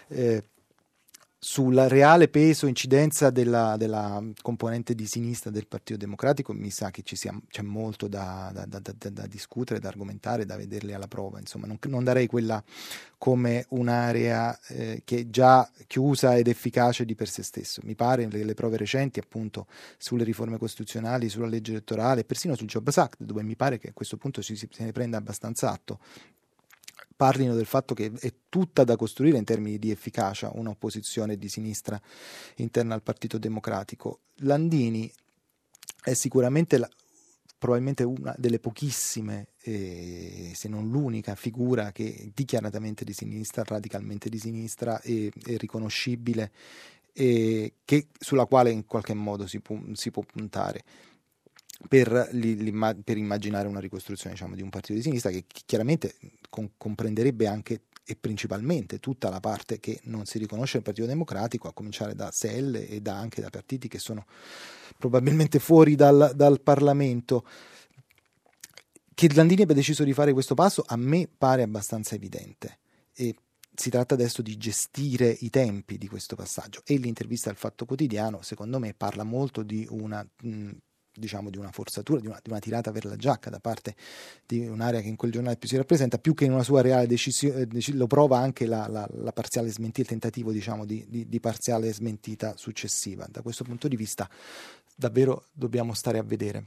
sulla reale peso e incidenza della componente di sinistra del Partito Democratico mi sa che c'è molto da discutere, da argomentare, da vederle alla prova. Insomma, non darei quella come un'area che è già chiusa ed efficace di per sé stesso. Mi pare che le prove recenti, appunto, sulle riforme costituzionali, sulla legge elettorale, persino sul Jobs Act, dove mi pare che a questo punto se ne prenda abbastanza atto, parlino del fatto che è tutta da costruire in termini di efficacia un'opposizione di sinistra interna al Partito Democratico. Landini è sicuramente probabilmente una delle pochissime, se non l'unica figura che è dichiaratamente di sinistra, radicalmente di sinistra e riconoscibile, sulla quale in qualche modo si può puntare per immaginare una ricostruzione, diciamo, di un partito di sinistra che chiaramente comprenderebbe anche e principalmente tutta la parte che non si riconosce nel Partito Democratico, a cominciare da SEL e anche da partiti che sono probabilmente fuori dal Parlamento. Che Landini abbia deciso di fare questo passo a me pare abbastanza evidente, e si tratta adesso di gestire i tempi di questo passaggio, e l'intervista al Fatto Quotidiano secondo me parla molto di una forzatura, di una tirata per la giacca da parte di un'area che in quel giornale più si rappresenta, più che in una sua reale decisione. Lo prova anche la parziale smentita, il tentativo, diciamo, di parziale smentita successiva. Da questo punto di vista davvero dobbiamo stare a vedere.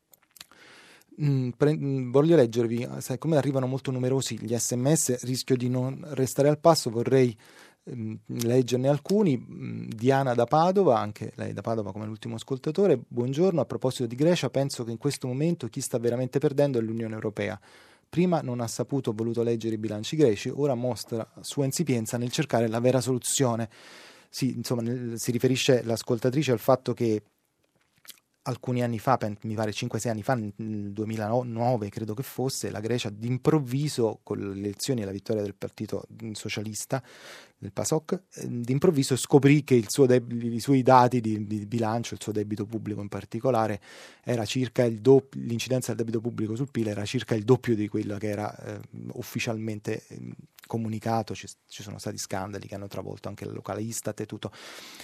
Voglio leggervi, sai, come arrivano molto numerosi gli SMS, rischio di non restare al passo, vorrei leggerne alcuni. Diana da Padova, anche lei da Padova come l'ultimo ascoltatore: buongiorno, a proposito di Grecia, penso che in questo momento chi sta veramente perdendo è l'Unione Europea. Prima non ha saputo o voluto leggere i bilanci greci, ora mostra sua insipienza nel cercare la vera soluzione. Sì, insomma, si riferisce l'ascoltatrice al fatto che alcuni anni fa, mi pare 5-6 anni fa, nel 2009 credo che fosse, la Grecia d'improvviso, con le elezioni e la vittoria del partito socialista, del PASOK, d'improvviso scoprì che i suoi dati di bilancio, il suo debito pubblico in particolare, era circa il doppio, l'incidenza del debito pubblico sul PIL era circa il doppio di quello che era ufficialmente comunicato. Ci sono stati scandali che hanno travolto anche il locale Istat e tutto.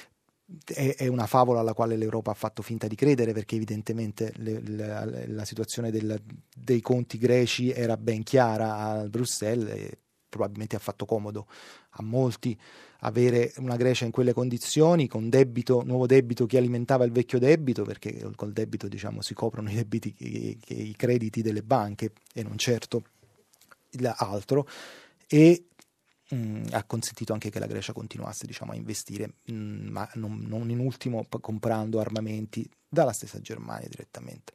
È una favola alla quale l'Europa ha fatto finta di credere, perché evidentemente la situazione dei conti greci era ben chiara a Bruxelles, e probabilmente ha fatto comodo a molti avere una Grecia in quelle condizioni, con nuovo debito che alimentava il vecchio debito, perché col debito, diciamo, si coprono i debiti, i crediti delle banche e non certo altro, e ha consentito anche che la Grecia continuasse, diciamo, a investire, ma non in ultimo comprando armamenti dalla stessa Germania direttamente.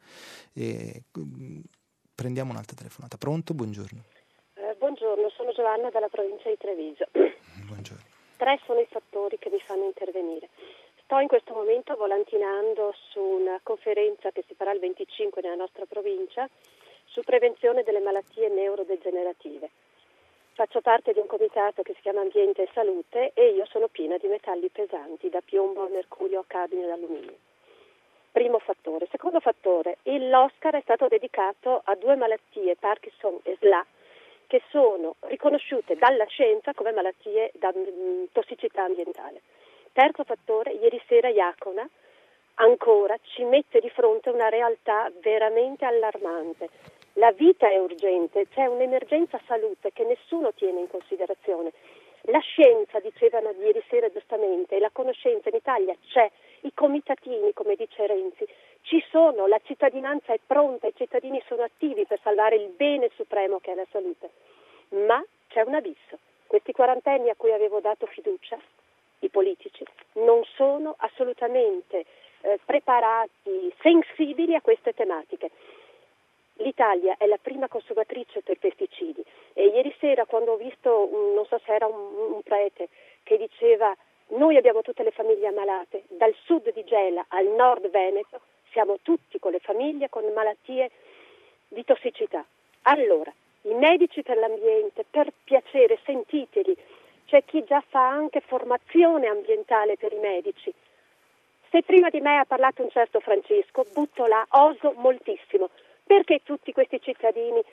Prendiamo un'altra telefonata. Pronto? Buongiorno. Buongiorno, sono Giovanna dalla provincia di Treviso. Buongiorno. 3 sono i fattori che mi fanno intervenire. Sto in questo momento volantinando su una conferenza che si farà il 25 nella nostra provincia su prevenzione delle malattie neurodegenerative. Faccio parte di un comitato che si chiama Ambiente e Salute e io sono piena di metalli pesanti, da piombo, mercurio, cadmio e alluminio. Primo fattore. Secondo fattore, l'Oscar è stato dedicato a 2 malattie, Parkinson e SLA, che sono riconosciute dalla scienza come malattie da tossicità ambientale. Terzo fattore, ieri sera Iacona ancora ci mette di fronte una realtà veramente allarmante. La vita è urgente, c'è un'emergenza salute che nessuno tiene in considerazione. La scienza, dicevano ieri sera giustamente, e la conoscenza in Italia c'è, i comitatini, come dice Renzi, ci sono, la cittadinanza è pronta, i cittadini sono attivi per salvare il bene supremo che è la salute. Ma c'è un abisso. Questi quarantenni a cui avevo dato fiducia, i politici, non sono assolutamente preparati, sensibili a queste tematiche. L'Italia è la prima consumatrice per pesticidi e ieri sera, quando ho visto, non so se era un prete che diceva: noi abbiamo tutte le famiglie ammalate, dal sud di Gela al nord Veneto siamo tutti con le famiglie con malattie di tossicità. Allora, i medici per l'ambiente, per piacere, sentiteli, c'è chi già fa anche formazione ambientale per i medici. Se prima di me ha parlato un certo Francesco, butto là, oso moltissimo. Perché tutti questi cittadini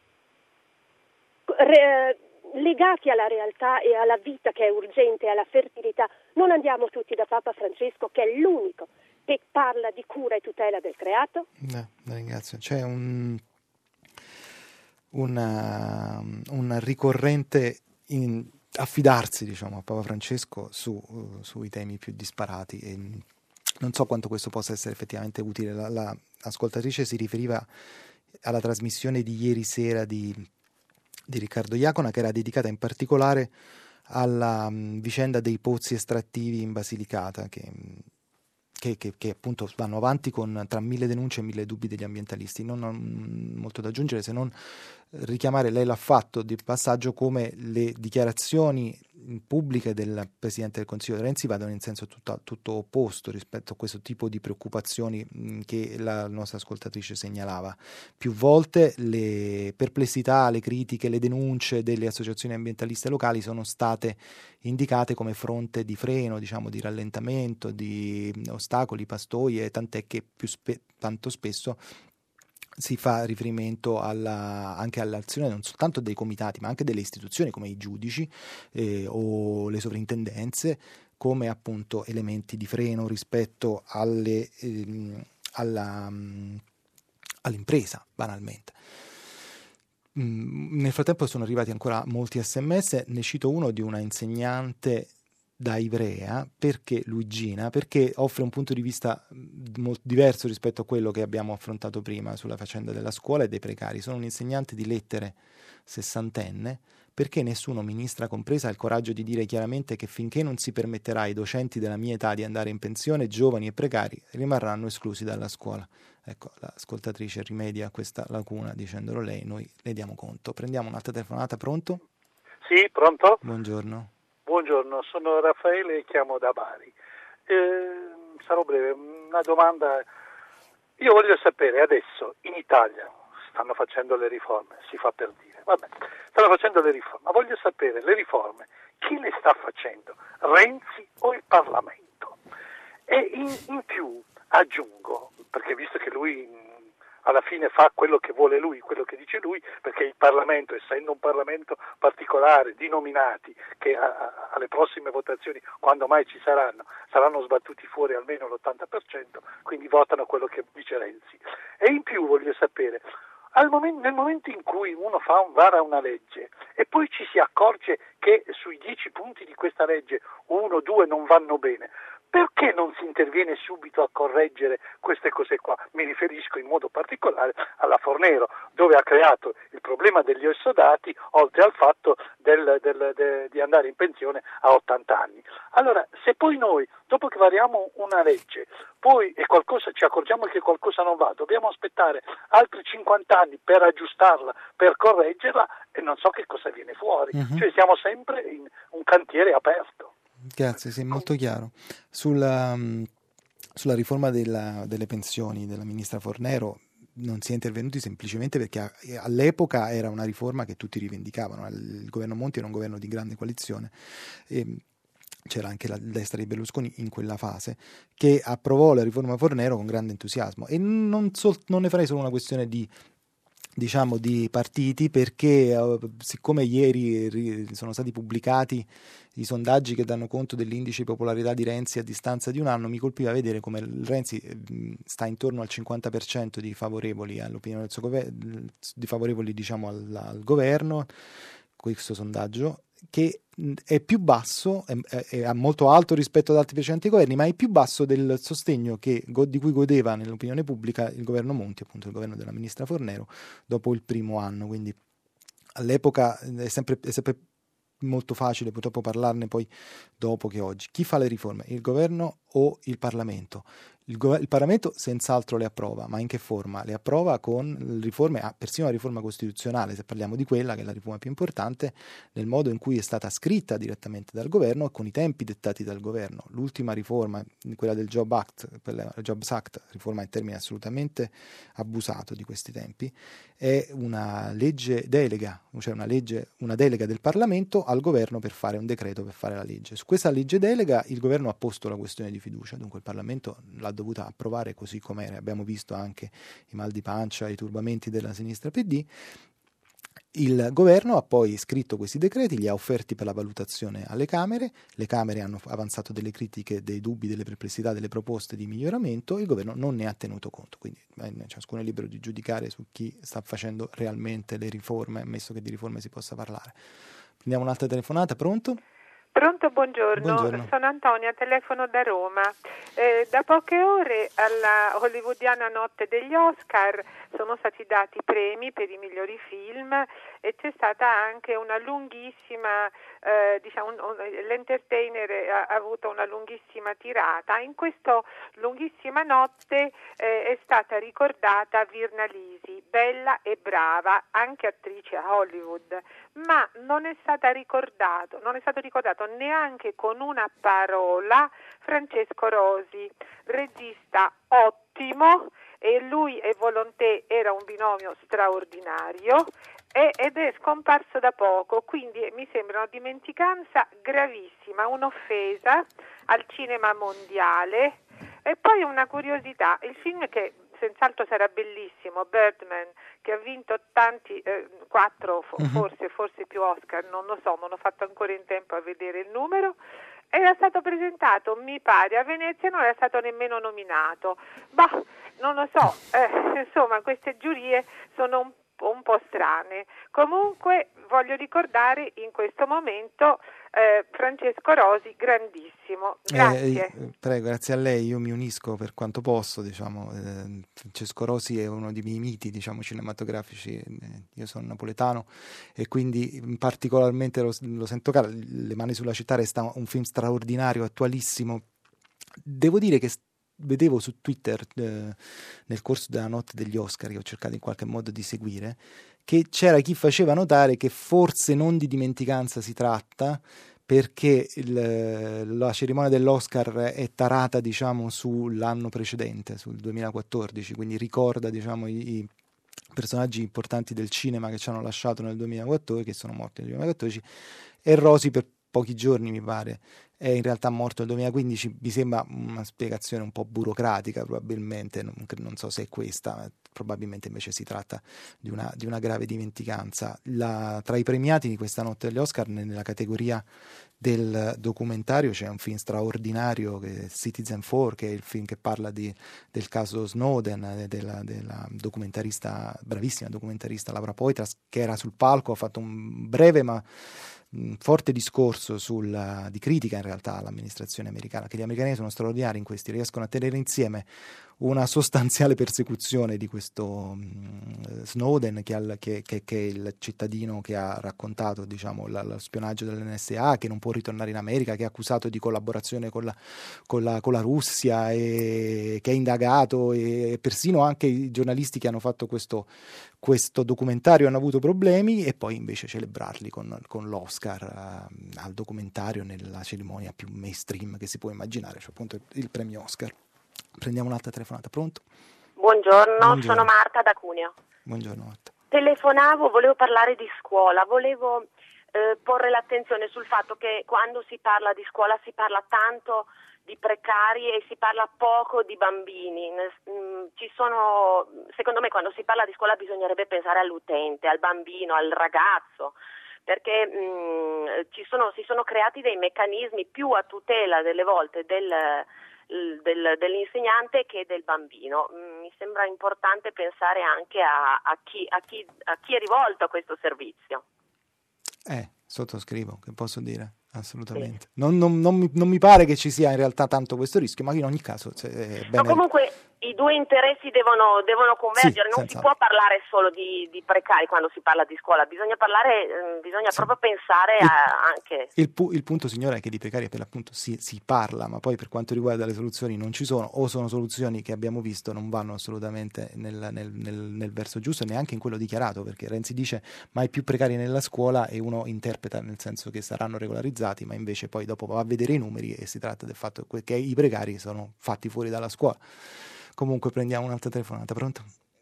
legati alla realtà e alla vita che è urgente, alla fertilità, non andiamo tutti da Papa Francesco, che è l'unico che parla di cura e tutela del creato? La ringrazio. C'è un ricorrente affidarsi, diciamo, a Papa Francesco sui temi più disparati, e non so quanto questo possa essere effettivamente utile. La ascoltatrice si riferiva alla trasmissione di ieri sera di Riccardo Iacona, che era dedicata in particolare alla vicenda dei pozzi estrattivi in Basilicata, che appunto vanno avanti tra 1000 denunce e 1000 dubbi degli ambientalisti. Non ho molto da aggiungere, se non richiamare, lei l'ha fatto di passaggio, come le dichiarazioni pubbliche del Presidente del Consiglio Renzi vadano in senso tutto opposto rispetto a questo tipo di preoccupazioni che la nostra ascoltatrice segnalava. Più volte le perplessità, le critiche, le denunce delle associazioni ambientaliste locali sono state indicate come fronte di freno, diciamo, di rallentamento, di ostacoli, pastoie, tant'è che tanto spesso si fa riferimento anche all'azione non soltanto dei comitati, ma anche delle istituzioni come i giudici o le sovrintendenze, come appunto elementi di freno rispetto all'impresa, banalmente. Nel frattempo sono arrivati ancora molti SMS, ne cito uno di una insegnante da Ivrea, Luigina, perché offre un punto di vista molto diverso rispetto a quello che abbiamo affrontato prima sulla faccenda della scuola e dei precari. Sono un insegnante di lettere 60enne, perché nessuno, ministra compresa, ha il coraggio di dire chiaramente che finché non si permetterà ai docenti della mia età di andare in pensione, giovani e precari rimarranno esclusi dalla scuola. Ecco, l'ascoltatrice rimedia questa lacuna dicendolo lei, noi ne diamo conto. Prendiamo un'altra telefonata, pronto? Sì, pronto? Buongiorno. Buongiorno, sono Raffaele e chiamo da Bari. Sarò breve, una domanda. Io voglio sapere adesso, in Italia stanno facendo le riforme, si fa per dire, vabbè, stanno facendo le riforme, ma voglio sapere le riforme, chi le sta facendo, Renzi o il Parlamento? E in più aggiungo, perché visto che lui alla fine fa quello che vuole lui, quello che dice lui, perché il Parlamento, essendo un Parlamento particolare, di nominati, che alle prossime votazioni, quando mai ci saranno sbattuti fuori almeno l'80%, quindi votano quello che dice Renzi. E in più voglio sapere, nel momento in cui uno vara una legge e poi ci si accorge che sui 10 punti di questa legge 1 o 2 non vanno bene, perché non si interviene subito a correggere queste cose qua? Mi riferisco in modo particolare alla Fornero, dove ha creato il problema degli esodati, oltre al fatto di andare in pensione a 80 anni. Allora, se poi noi, dopo che variamo una legge, poi ci accorgiamo che qualcosa non va, dobbiamo aspettare altri 50 anni per aggiustarla, per correggerla, e non so che cosa viene fuori. Cioè siamo sempre in un cantiere aperto. Grazie, sì, molto chiaro. Sulla riforma delle pensioni della ministra Fornero non si è intervenuti semplicemente perché all'epoca era una riforma che tutti rivendicavano. Il governo Monti era un governo di grande coalizione e c'era anche la destra di Berlusconi in quella fase, che approvò la riforma Fornero con grande entusiasmo, e non ne farei solo una questione di partiti, perché siccome ieri sono stati pubblicati i sondaggi che danno conto dell'indice di popolarità di Renzi a distanza di un anno, mi colpiva vedere come Renzi sta intorno al 50% di favorevoli all'opinione del suo governo, di favorevoli al governo, questo sondaggio, che è più basso, è molto alto rispetto ad altri precedenti governi, ma è più basso del sostegno di cui godeva nell'opinione pubblica il governo Monti, appunto il governo della ministra Fornero, dopo il primo anno. Quindi all'epoca è sempre molto facile purtroppo parlarne poi dopo che oggi. Chi fa le riforme? Il governo o il Parlamento? Il Parlamento senz'altro le approva, ma in che forma? Le approva con riforme, persino la riforma costituzionale, se parliamo di quella che è la riforma più importante, nel modo in cui è stata scritta direttamente dal governo e con i tempi dettati dal governo. L'ultima riforma, quella del Jobs Act, riforma in termini assolutamente abusato di questi tempi, è una legge delega, cioè una delega del Parlamento al governo per fare un decreto, per fare la legge. Su questa legge delega il governo ha posto la questione di fiducia, dunque il Parlamento l'ha dovuta approvare così com'era. Abbiamo visto anche i mal di pancia, i turbamenti della sinistra PD. Il governo ha poi scritto questi decreti, li ha offerti per la valutazione alle Camere, le Camere hanno avanzato delle critiche, dei dubbi, delle perplessità, delle proposte di miglioramento, il governo non ne ha tenuto conto, quindi ciascuno è libero di giudicare su chi sta facendo realmente le riforme, ammesso che di riforme si possa parlare. Prendiamo un'altra telefonata, pronto? Pronto, buongiorno. Sono Antonia, telefono da Roma. Da poche ore alla hollywoodiana notte degli Oscar sono stati dati premi per i migliori film e c'è stata anche una lunghissima, l'entertainer ha avuto una lunghissima tirata. In questa lunghissima notte è stata ricordata Virna Lisi, bella e brava, anche attrice a Hollywood, ma non è stato ricordato neanche con una parola Francesco Rosi, regista ottimo, e lui e Volonté era un binomio straordinario ed è scomparso da poco, quindi mi sembra una dimenticanza gravissima, un'offesa al cinema mondiale. E poi una curiosità, il film che senz'altro sarà bellissimo, Birdman, che ha vinto tanti, 4 forse più Oscar, non lo so, non ho fatto ancora in tempo a vedere il numero, era stato presentato, mi pare, a Venezia, non era stato nemmeno nominato. Non lo so, insomma queste giurie sono un po' strane. Comunque voglio ricordare in questo momento Francesco Rosi, grandissimo. Grazie. Prego, grazie a lei. Io mi unisco per quanto posso. Francesco Rosi è uno dei miei miti, cinematografici. Io sono napoletano e quindi particolarmente lo sento caro. Le mani sulla città resta un film straordinario, attualissimo. Devo dire che vedevo su Twitter nel corso della notte degli Oscar, che ho cercato in qualche modo di seguire, che c'era chi faceva notare che forse non di dimenticanza si tratta, perché la cerimonia dell'Oscar è tarata sull'anno precedente, sul 2014, quindi ricorda i personaggi importanti del cinema che ci hanno lasciato nel 2014, che sono morti nel 2014, e Rosi per pochi giorni mi pare è in realtà morto nel 2015. Mi sembra una spiegazione un po' burocratica, probabilmente, non so se è questa, ma probabilmente invece si tratta di una grave dimenticanza. Tra i premiati di questa notte degli Oscar, nella categoria del documentario, c'è un film straordinario che è Citizen4, che è il film che parla del caso Snowden, della documentarista, bravissima documentarista Laura Poitras, che era sul palco, ha fatto un breve ma forte discorso di critica in realtà all'amministrazione americana, che gli americani sono straordinari in questi, riescono a tenere insieme una sostanziale persecuzione di questo Snowden, che è il cittadino che ha raccontato lo spionaggio dell'NSA, che non può ritornare in America, che è accusato di collaborazione con la Russia e che è indagato, e persino anche i giornalisti che hanno fatto questo documentario hanno avuto problemi, e poi invece celebrarli con l'Oscar al documentario nella cerimonia più mainstream che si può immaginare, cioè appunto il premio Oscar. Prendiamo un'altra telefonata, pronto? Buongiorno, sono Marta da Cuneo. Buongiorno Marta. Telefonavo, volevo parlare di scuola, volevo porre l'attenzione sul fatto che quando si parla di scuola si parla tanto di precari e si parla poco di bambini. Secondo me quando si parla di scuola bisognerebbe pensare all'utente, al bambino, al ragazzo, perché si sono creati dei meccanismi più a tutela delle volte dell'insegnante che del bambino. Mi sembra importante pensare anche a chi è rivolto a questo servizio. Sottoscrivo, che posso dire? assolutamente. Non mi pare che ci sia in realtà tanto questo rischio, ma in ogni caso no, comunque i due interessi devono convergere, non si può parlare solo di precari quando si parla di scuola, bisogna proprio pensare anche... Il punto, signora, è che di precari per l'appunto si parla, ma poi per quanto riguarda le soluzioni non ci sono, o sono soluzioni che abbiamo visto non vanno assolutamente nel verso giusto, neanche in quello dichiarato, perché Renzi dice mai più precari nella scuola e uno interpreta nel senso che saranno regolarizzati, ma invece poi dopo va a vedere i numeri e si tratta del fatto che i precari sono fatti fuori dalla scuola. Comunque prendiamo un'altra telefonata, pronto?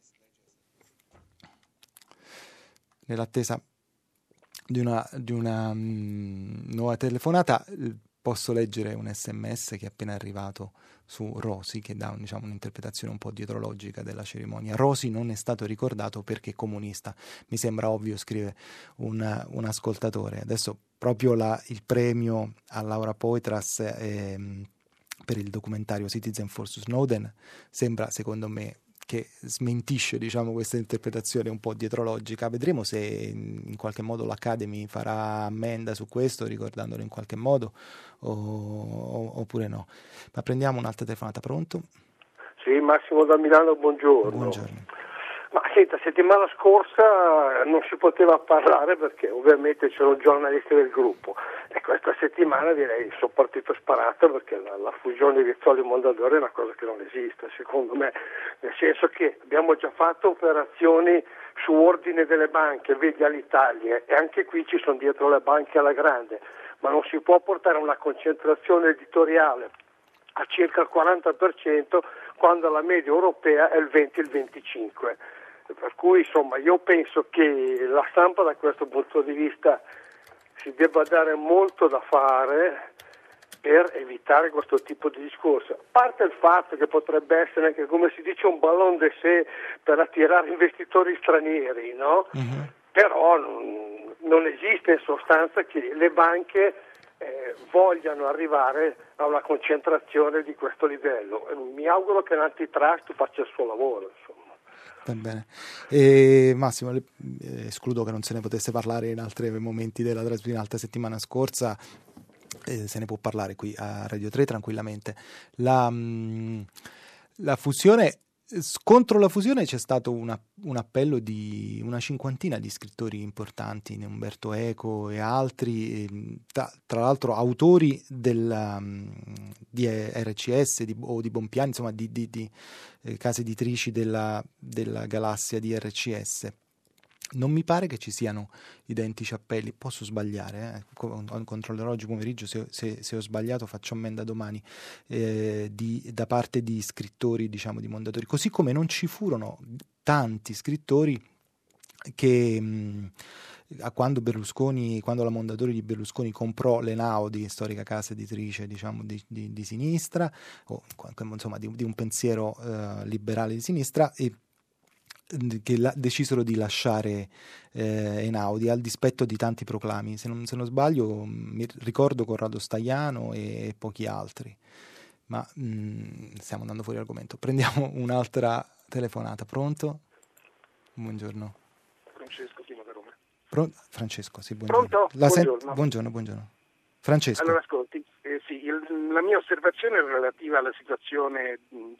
Nell'attesa di una nuova telefonata posso leggere un SMS che è appena arrivato su Rosi, che dà un'interpretazione un po' dietrologica della cerimonia. Rosi non è stato ricordato perché comunista, mi sembra ovvio, scrive un ascoltatore. Adesso proprio il premio a Laura Poitras per il documentario Citizen vs Snowden sembra, secondo me, che smentisce questa interpretazione un po' dietrologica. Vedremo se in qualche modo l'Academy farà ammenda su questo, ricordandolo in qualche modo, oppure no. Ma prendiamo un'altra telefonata. Pronto? Sì, Massimo da Milano, buongiorno. Buongiorno. Ma senta, settimana scorsa non si poteva parlare perché ovviamente c'erano giornalisti del gruppo, e questa settimana direi sono partito sparato perché la fusione di Rizzoli e Mondadori è una cosa che non esiste, secondo me, nel senso che abbiamo già fatto operazioni su ordine delle banche, vedi all'Italia, e anche qui ci sono dietro le banche alla grande, ma non si può portare una concentrazione editoriale a circa il 40% quando la media europea è il 20 il 25%. Per cui insomma io penso che la stampa da questo punto di vista si debba dare molto da fare per evitare questo tipo di discorso. A parte il fatto che potrebbe essere anche, come si dice, un ballon d'essai per attirare investitori stranieri, no? Uh-huh. Però non esiste in sostanza che le banche vogliano arrivare a una concentrazione di questo livello. Mi auguro che l'antitrust faccia il suo lavoro, insomma. Va bene. Massimo, escludo che non se ne potesse parlare in altri momenti della trasmissione, l'altra settimana scorsa, se ne può parlare qui a Radio 3 tranquillamente. La fusione, contro la fusione c'è stato un appello di una cinquantina di scrittori importanti, Umberto Eco e altri, tra l'altro autori di RCS o di Bompiani, insomma di case editrici della galassia di RCS. Non mi pare che ci siano identici appelli, posso sbagliare, controllerò oggi pomeriggio, se ho sbagliato faccio ammenda domani, da parte di scrittori, di Mondadori, così come non ci furono tanti scrittori che quando la Mondadori di Berlusconi comprò l'Einaudi, storica casa editrice di sinistra, o insomma di un pensiero liberale di sinistra, e che decisero di lasciare Einaudi al dispetto di tanti proclami. Se non sbaglio mi ricordo Corrado Staiano e pochi altri, ma stiamo andando fuori argomento. Prendiamo un'altra telefonata. Pronto? Buongiorno. Francesco, prima da Roma. Francesco, sì, buongiorno. Pronto? Buongiorno. Francesco. Allora ascolti, la mia osservazione è relativa alla situazione,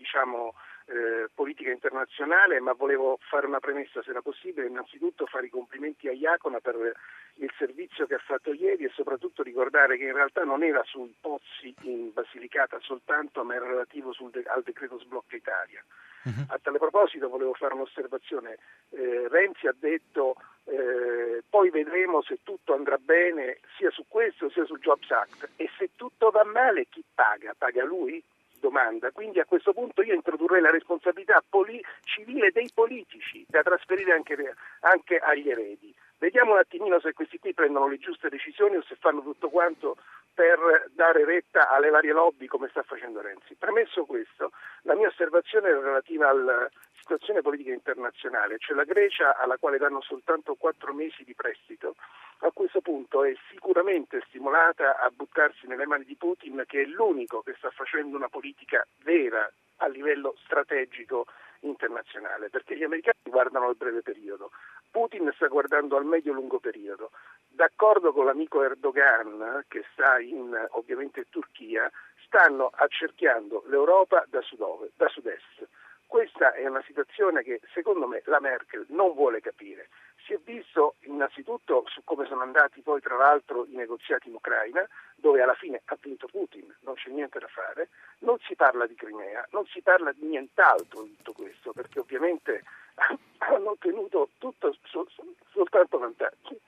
politica internazionale, ma volevo fare una premessa, se era possibile, innanzitutto fare i complimenti a Iacona per il servizio che ha fatto ieri e soprattutto ricordare che in realtà non era sui pozzi in Basilicata soltanto, ma era relativo al decreto sblocca Italia. Uh-huh. A tale proposito volevo fare un'osservazione. Renzi ha detto poi vedremo se tutto andrà bene sia su questo sia sul Jobs Act, e se tutto va male chi paga? Paga lui? Domanda. Quindi a questo punto io introdurrei la responsabilità civile dei politici da trasferire anche agli eredi. Vediamo un attimino se questi qui prendono le giuste decisioni o se fanno tutto quanto per dare retta alle varie lobby come sta facendo Renzi. Premesso questo, la mia osservazione è relativa alla situazione politica internazionale, cioè la Grecia, alla quale danno soltanto 4 mesi di prestito, a questo punto è sicuramente stimolata a buttarsi nelle mani di Putin, che è l'unico che sta facendo una politica vera a livello strategico internazionale, perché gli americani guardano al breve periodo, Putin sta guardando al medio-lungo periodo. d'accordo con l'amico Erdogan, che sta ovviamente in Turchia, stanno accerchiando l'Europa da sud-est. Questa è una situazione che secondo me la Merkel non vuole capire. Si è visto innanzitutto su come sono andati poi tra l'altro i negoziati in Ucraina, dove alla fine ha vinto Putin, non c'è niente da fare, non si parla di Crimea, non si parla di nient'altro di tutto questo, perché ovviamente hanno ottenuto soltanto vantaggi.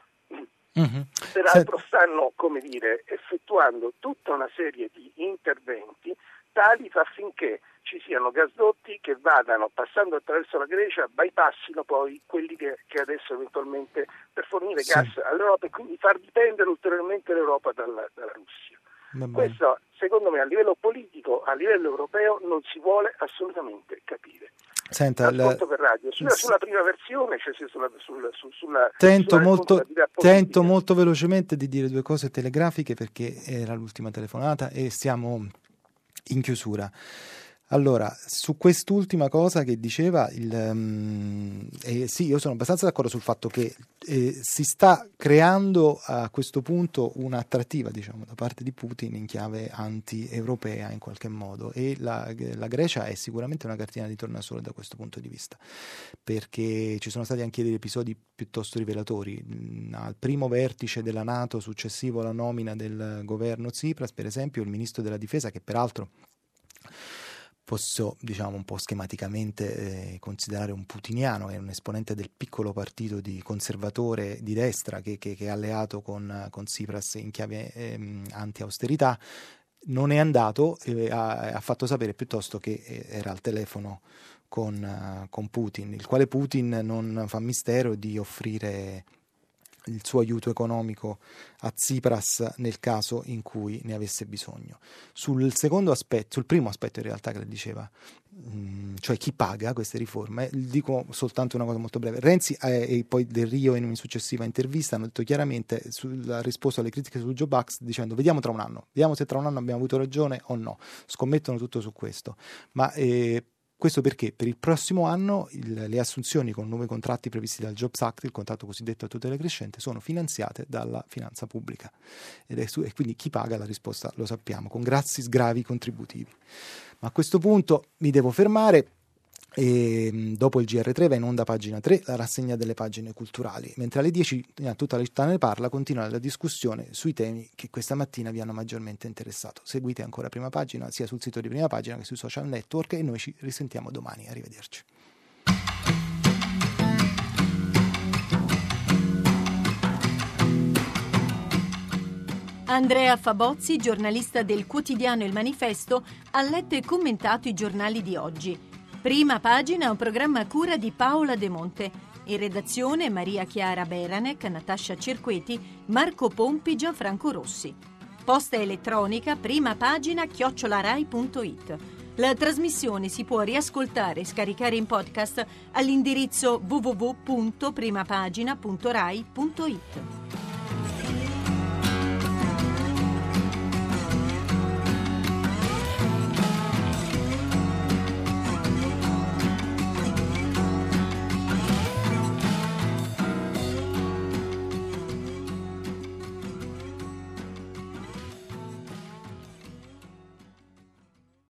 Peraltro stanno, effettuando tutta una serie di interventi tali affinché ci siano gasdotti che vadano, passando attraverso la Grecia, bypassino poi quelli che adesso eventualmente per fornire gas all'Europa e quindi far dipendere ulteriormente l'Europa dalla Russia. Questo, secondo me, a livello politico, a livello europeo, non si vuole assolutamente capire. Senta, per radio. Sulla prima versione, cioè sulla tento molto velocemente di dire due cose telegrafiche perché era l'ultima telefonata e siamo in chiusura. Allora, su quest'ultima cosa che diceva, sì, io sono abbastanza d'accordo sul fatto che si sta creando a questo punto un'attrattiva, diciamo, da parte di Putin in chiave anti-europea in qualche modo, e la Grecia è sicuramente una cartina di tornasole da questo punto di vista, perché ci sono stati anche degli episodi piuttosto rivelatori. Al primo vertice della NATO successivo alla nomina del governo Tsipras, per esempio, il ministro della difesa, che peraltro posso, diciamo, un po' schematicamente considerare un putiniano, è un esponente del piccolo partito di conservatore di destra che è alleato con Tsipras in chiave anti-austerità, non è andato e ha fatto sapere piuttosto che era al telefono con Putin, il quale Putin non fa mistero di offrire il suo aiuto economico a Tsipras nel caso in cui ne avesse bisogno. Sul primo aspetto in realtà che le diceva, cioè chi paga queste riforme, dico soltanto una cosa molto breve. Renzi e poi Del Rio in una successiva intervista hanno detto chiaramente, ha risposto alle critiche sul Jobs Act dicendo vediamo tra un anno, vediamo se tra un anno abbiamo avuto ragione o no, scommettono tutto su questo, ma questo perché per il prossimo anno le assunzioni con nuovi contratti previsti dal Jobs Act, il contratto cosiddetto a tutela crescente, sono finanziate dalla finanza pubblica e quindi chi paga, la risposta lo sappiamo, con grossi sgravi contributivi. Ma a questo punto mi devo fermare e dopo il GR3 va in onda pagina 3 la rassegna delle pagine culturali, mentre alle 10 tutta la città ne parla, continua la discussione sui temi che questa mattina vi hanno maggiormente interessato. Seguite ancora Prima Pagina sia sul sito di Prima Pagina che sui social network e noi ci risentiamo domani. Arrivederci. Andrea Fabozzi, giornalista del quotidiano Il Manifesto, ha letto e commentato i giornali di oggi. Prima Pagina è un programma a cura di Paola De Monte. In redazione Maria Chiara Beranec, Natascia Cerqueti, Marco Pompi, Gianfranco Rossi. Posta elettronica primapagina@rai.it. La trasmissione si può riascoltare e scaricare in podcast all'indirizzo www.primapagina.rai.it.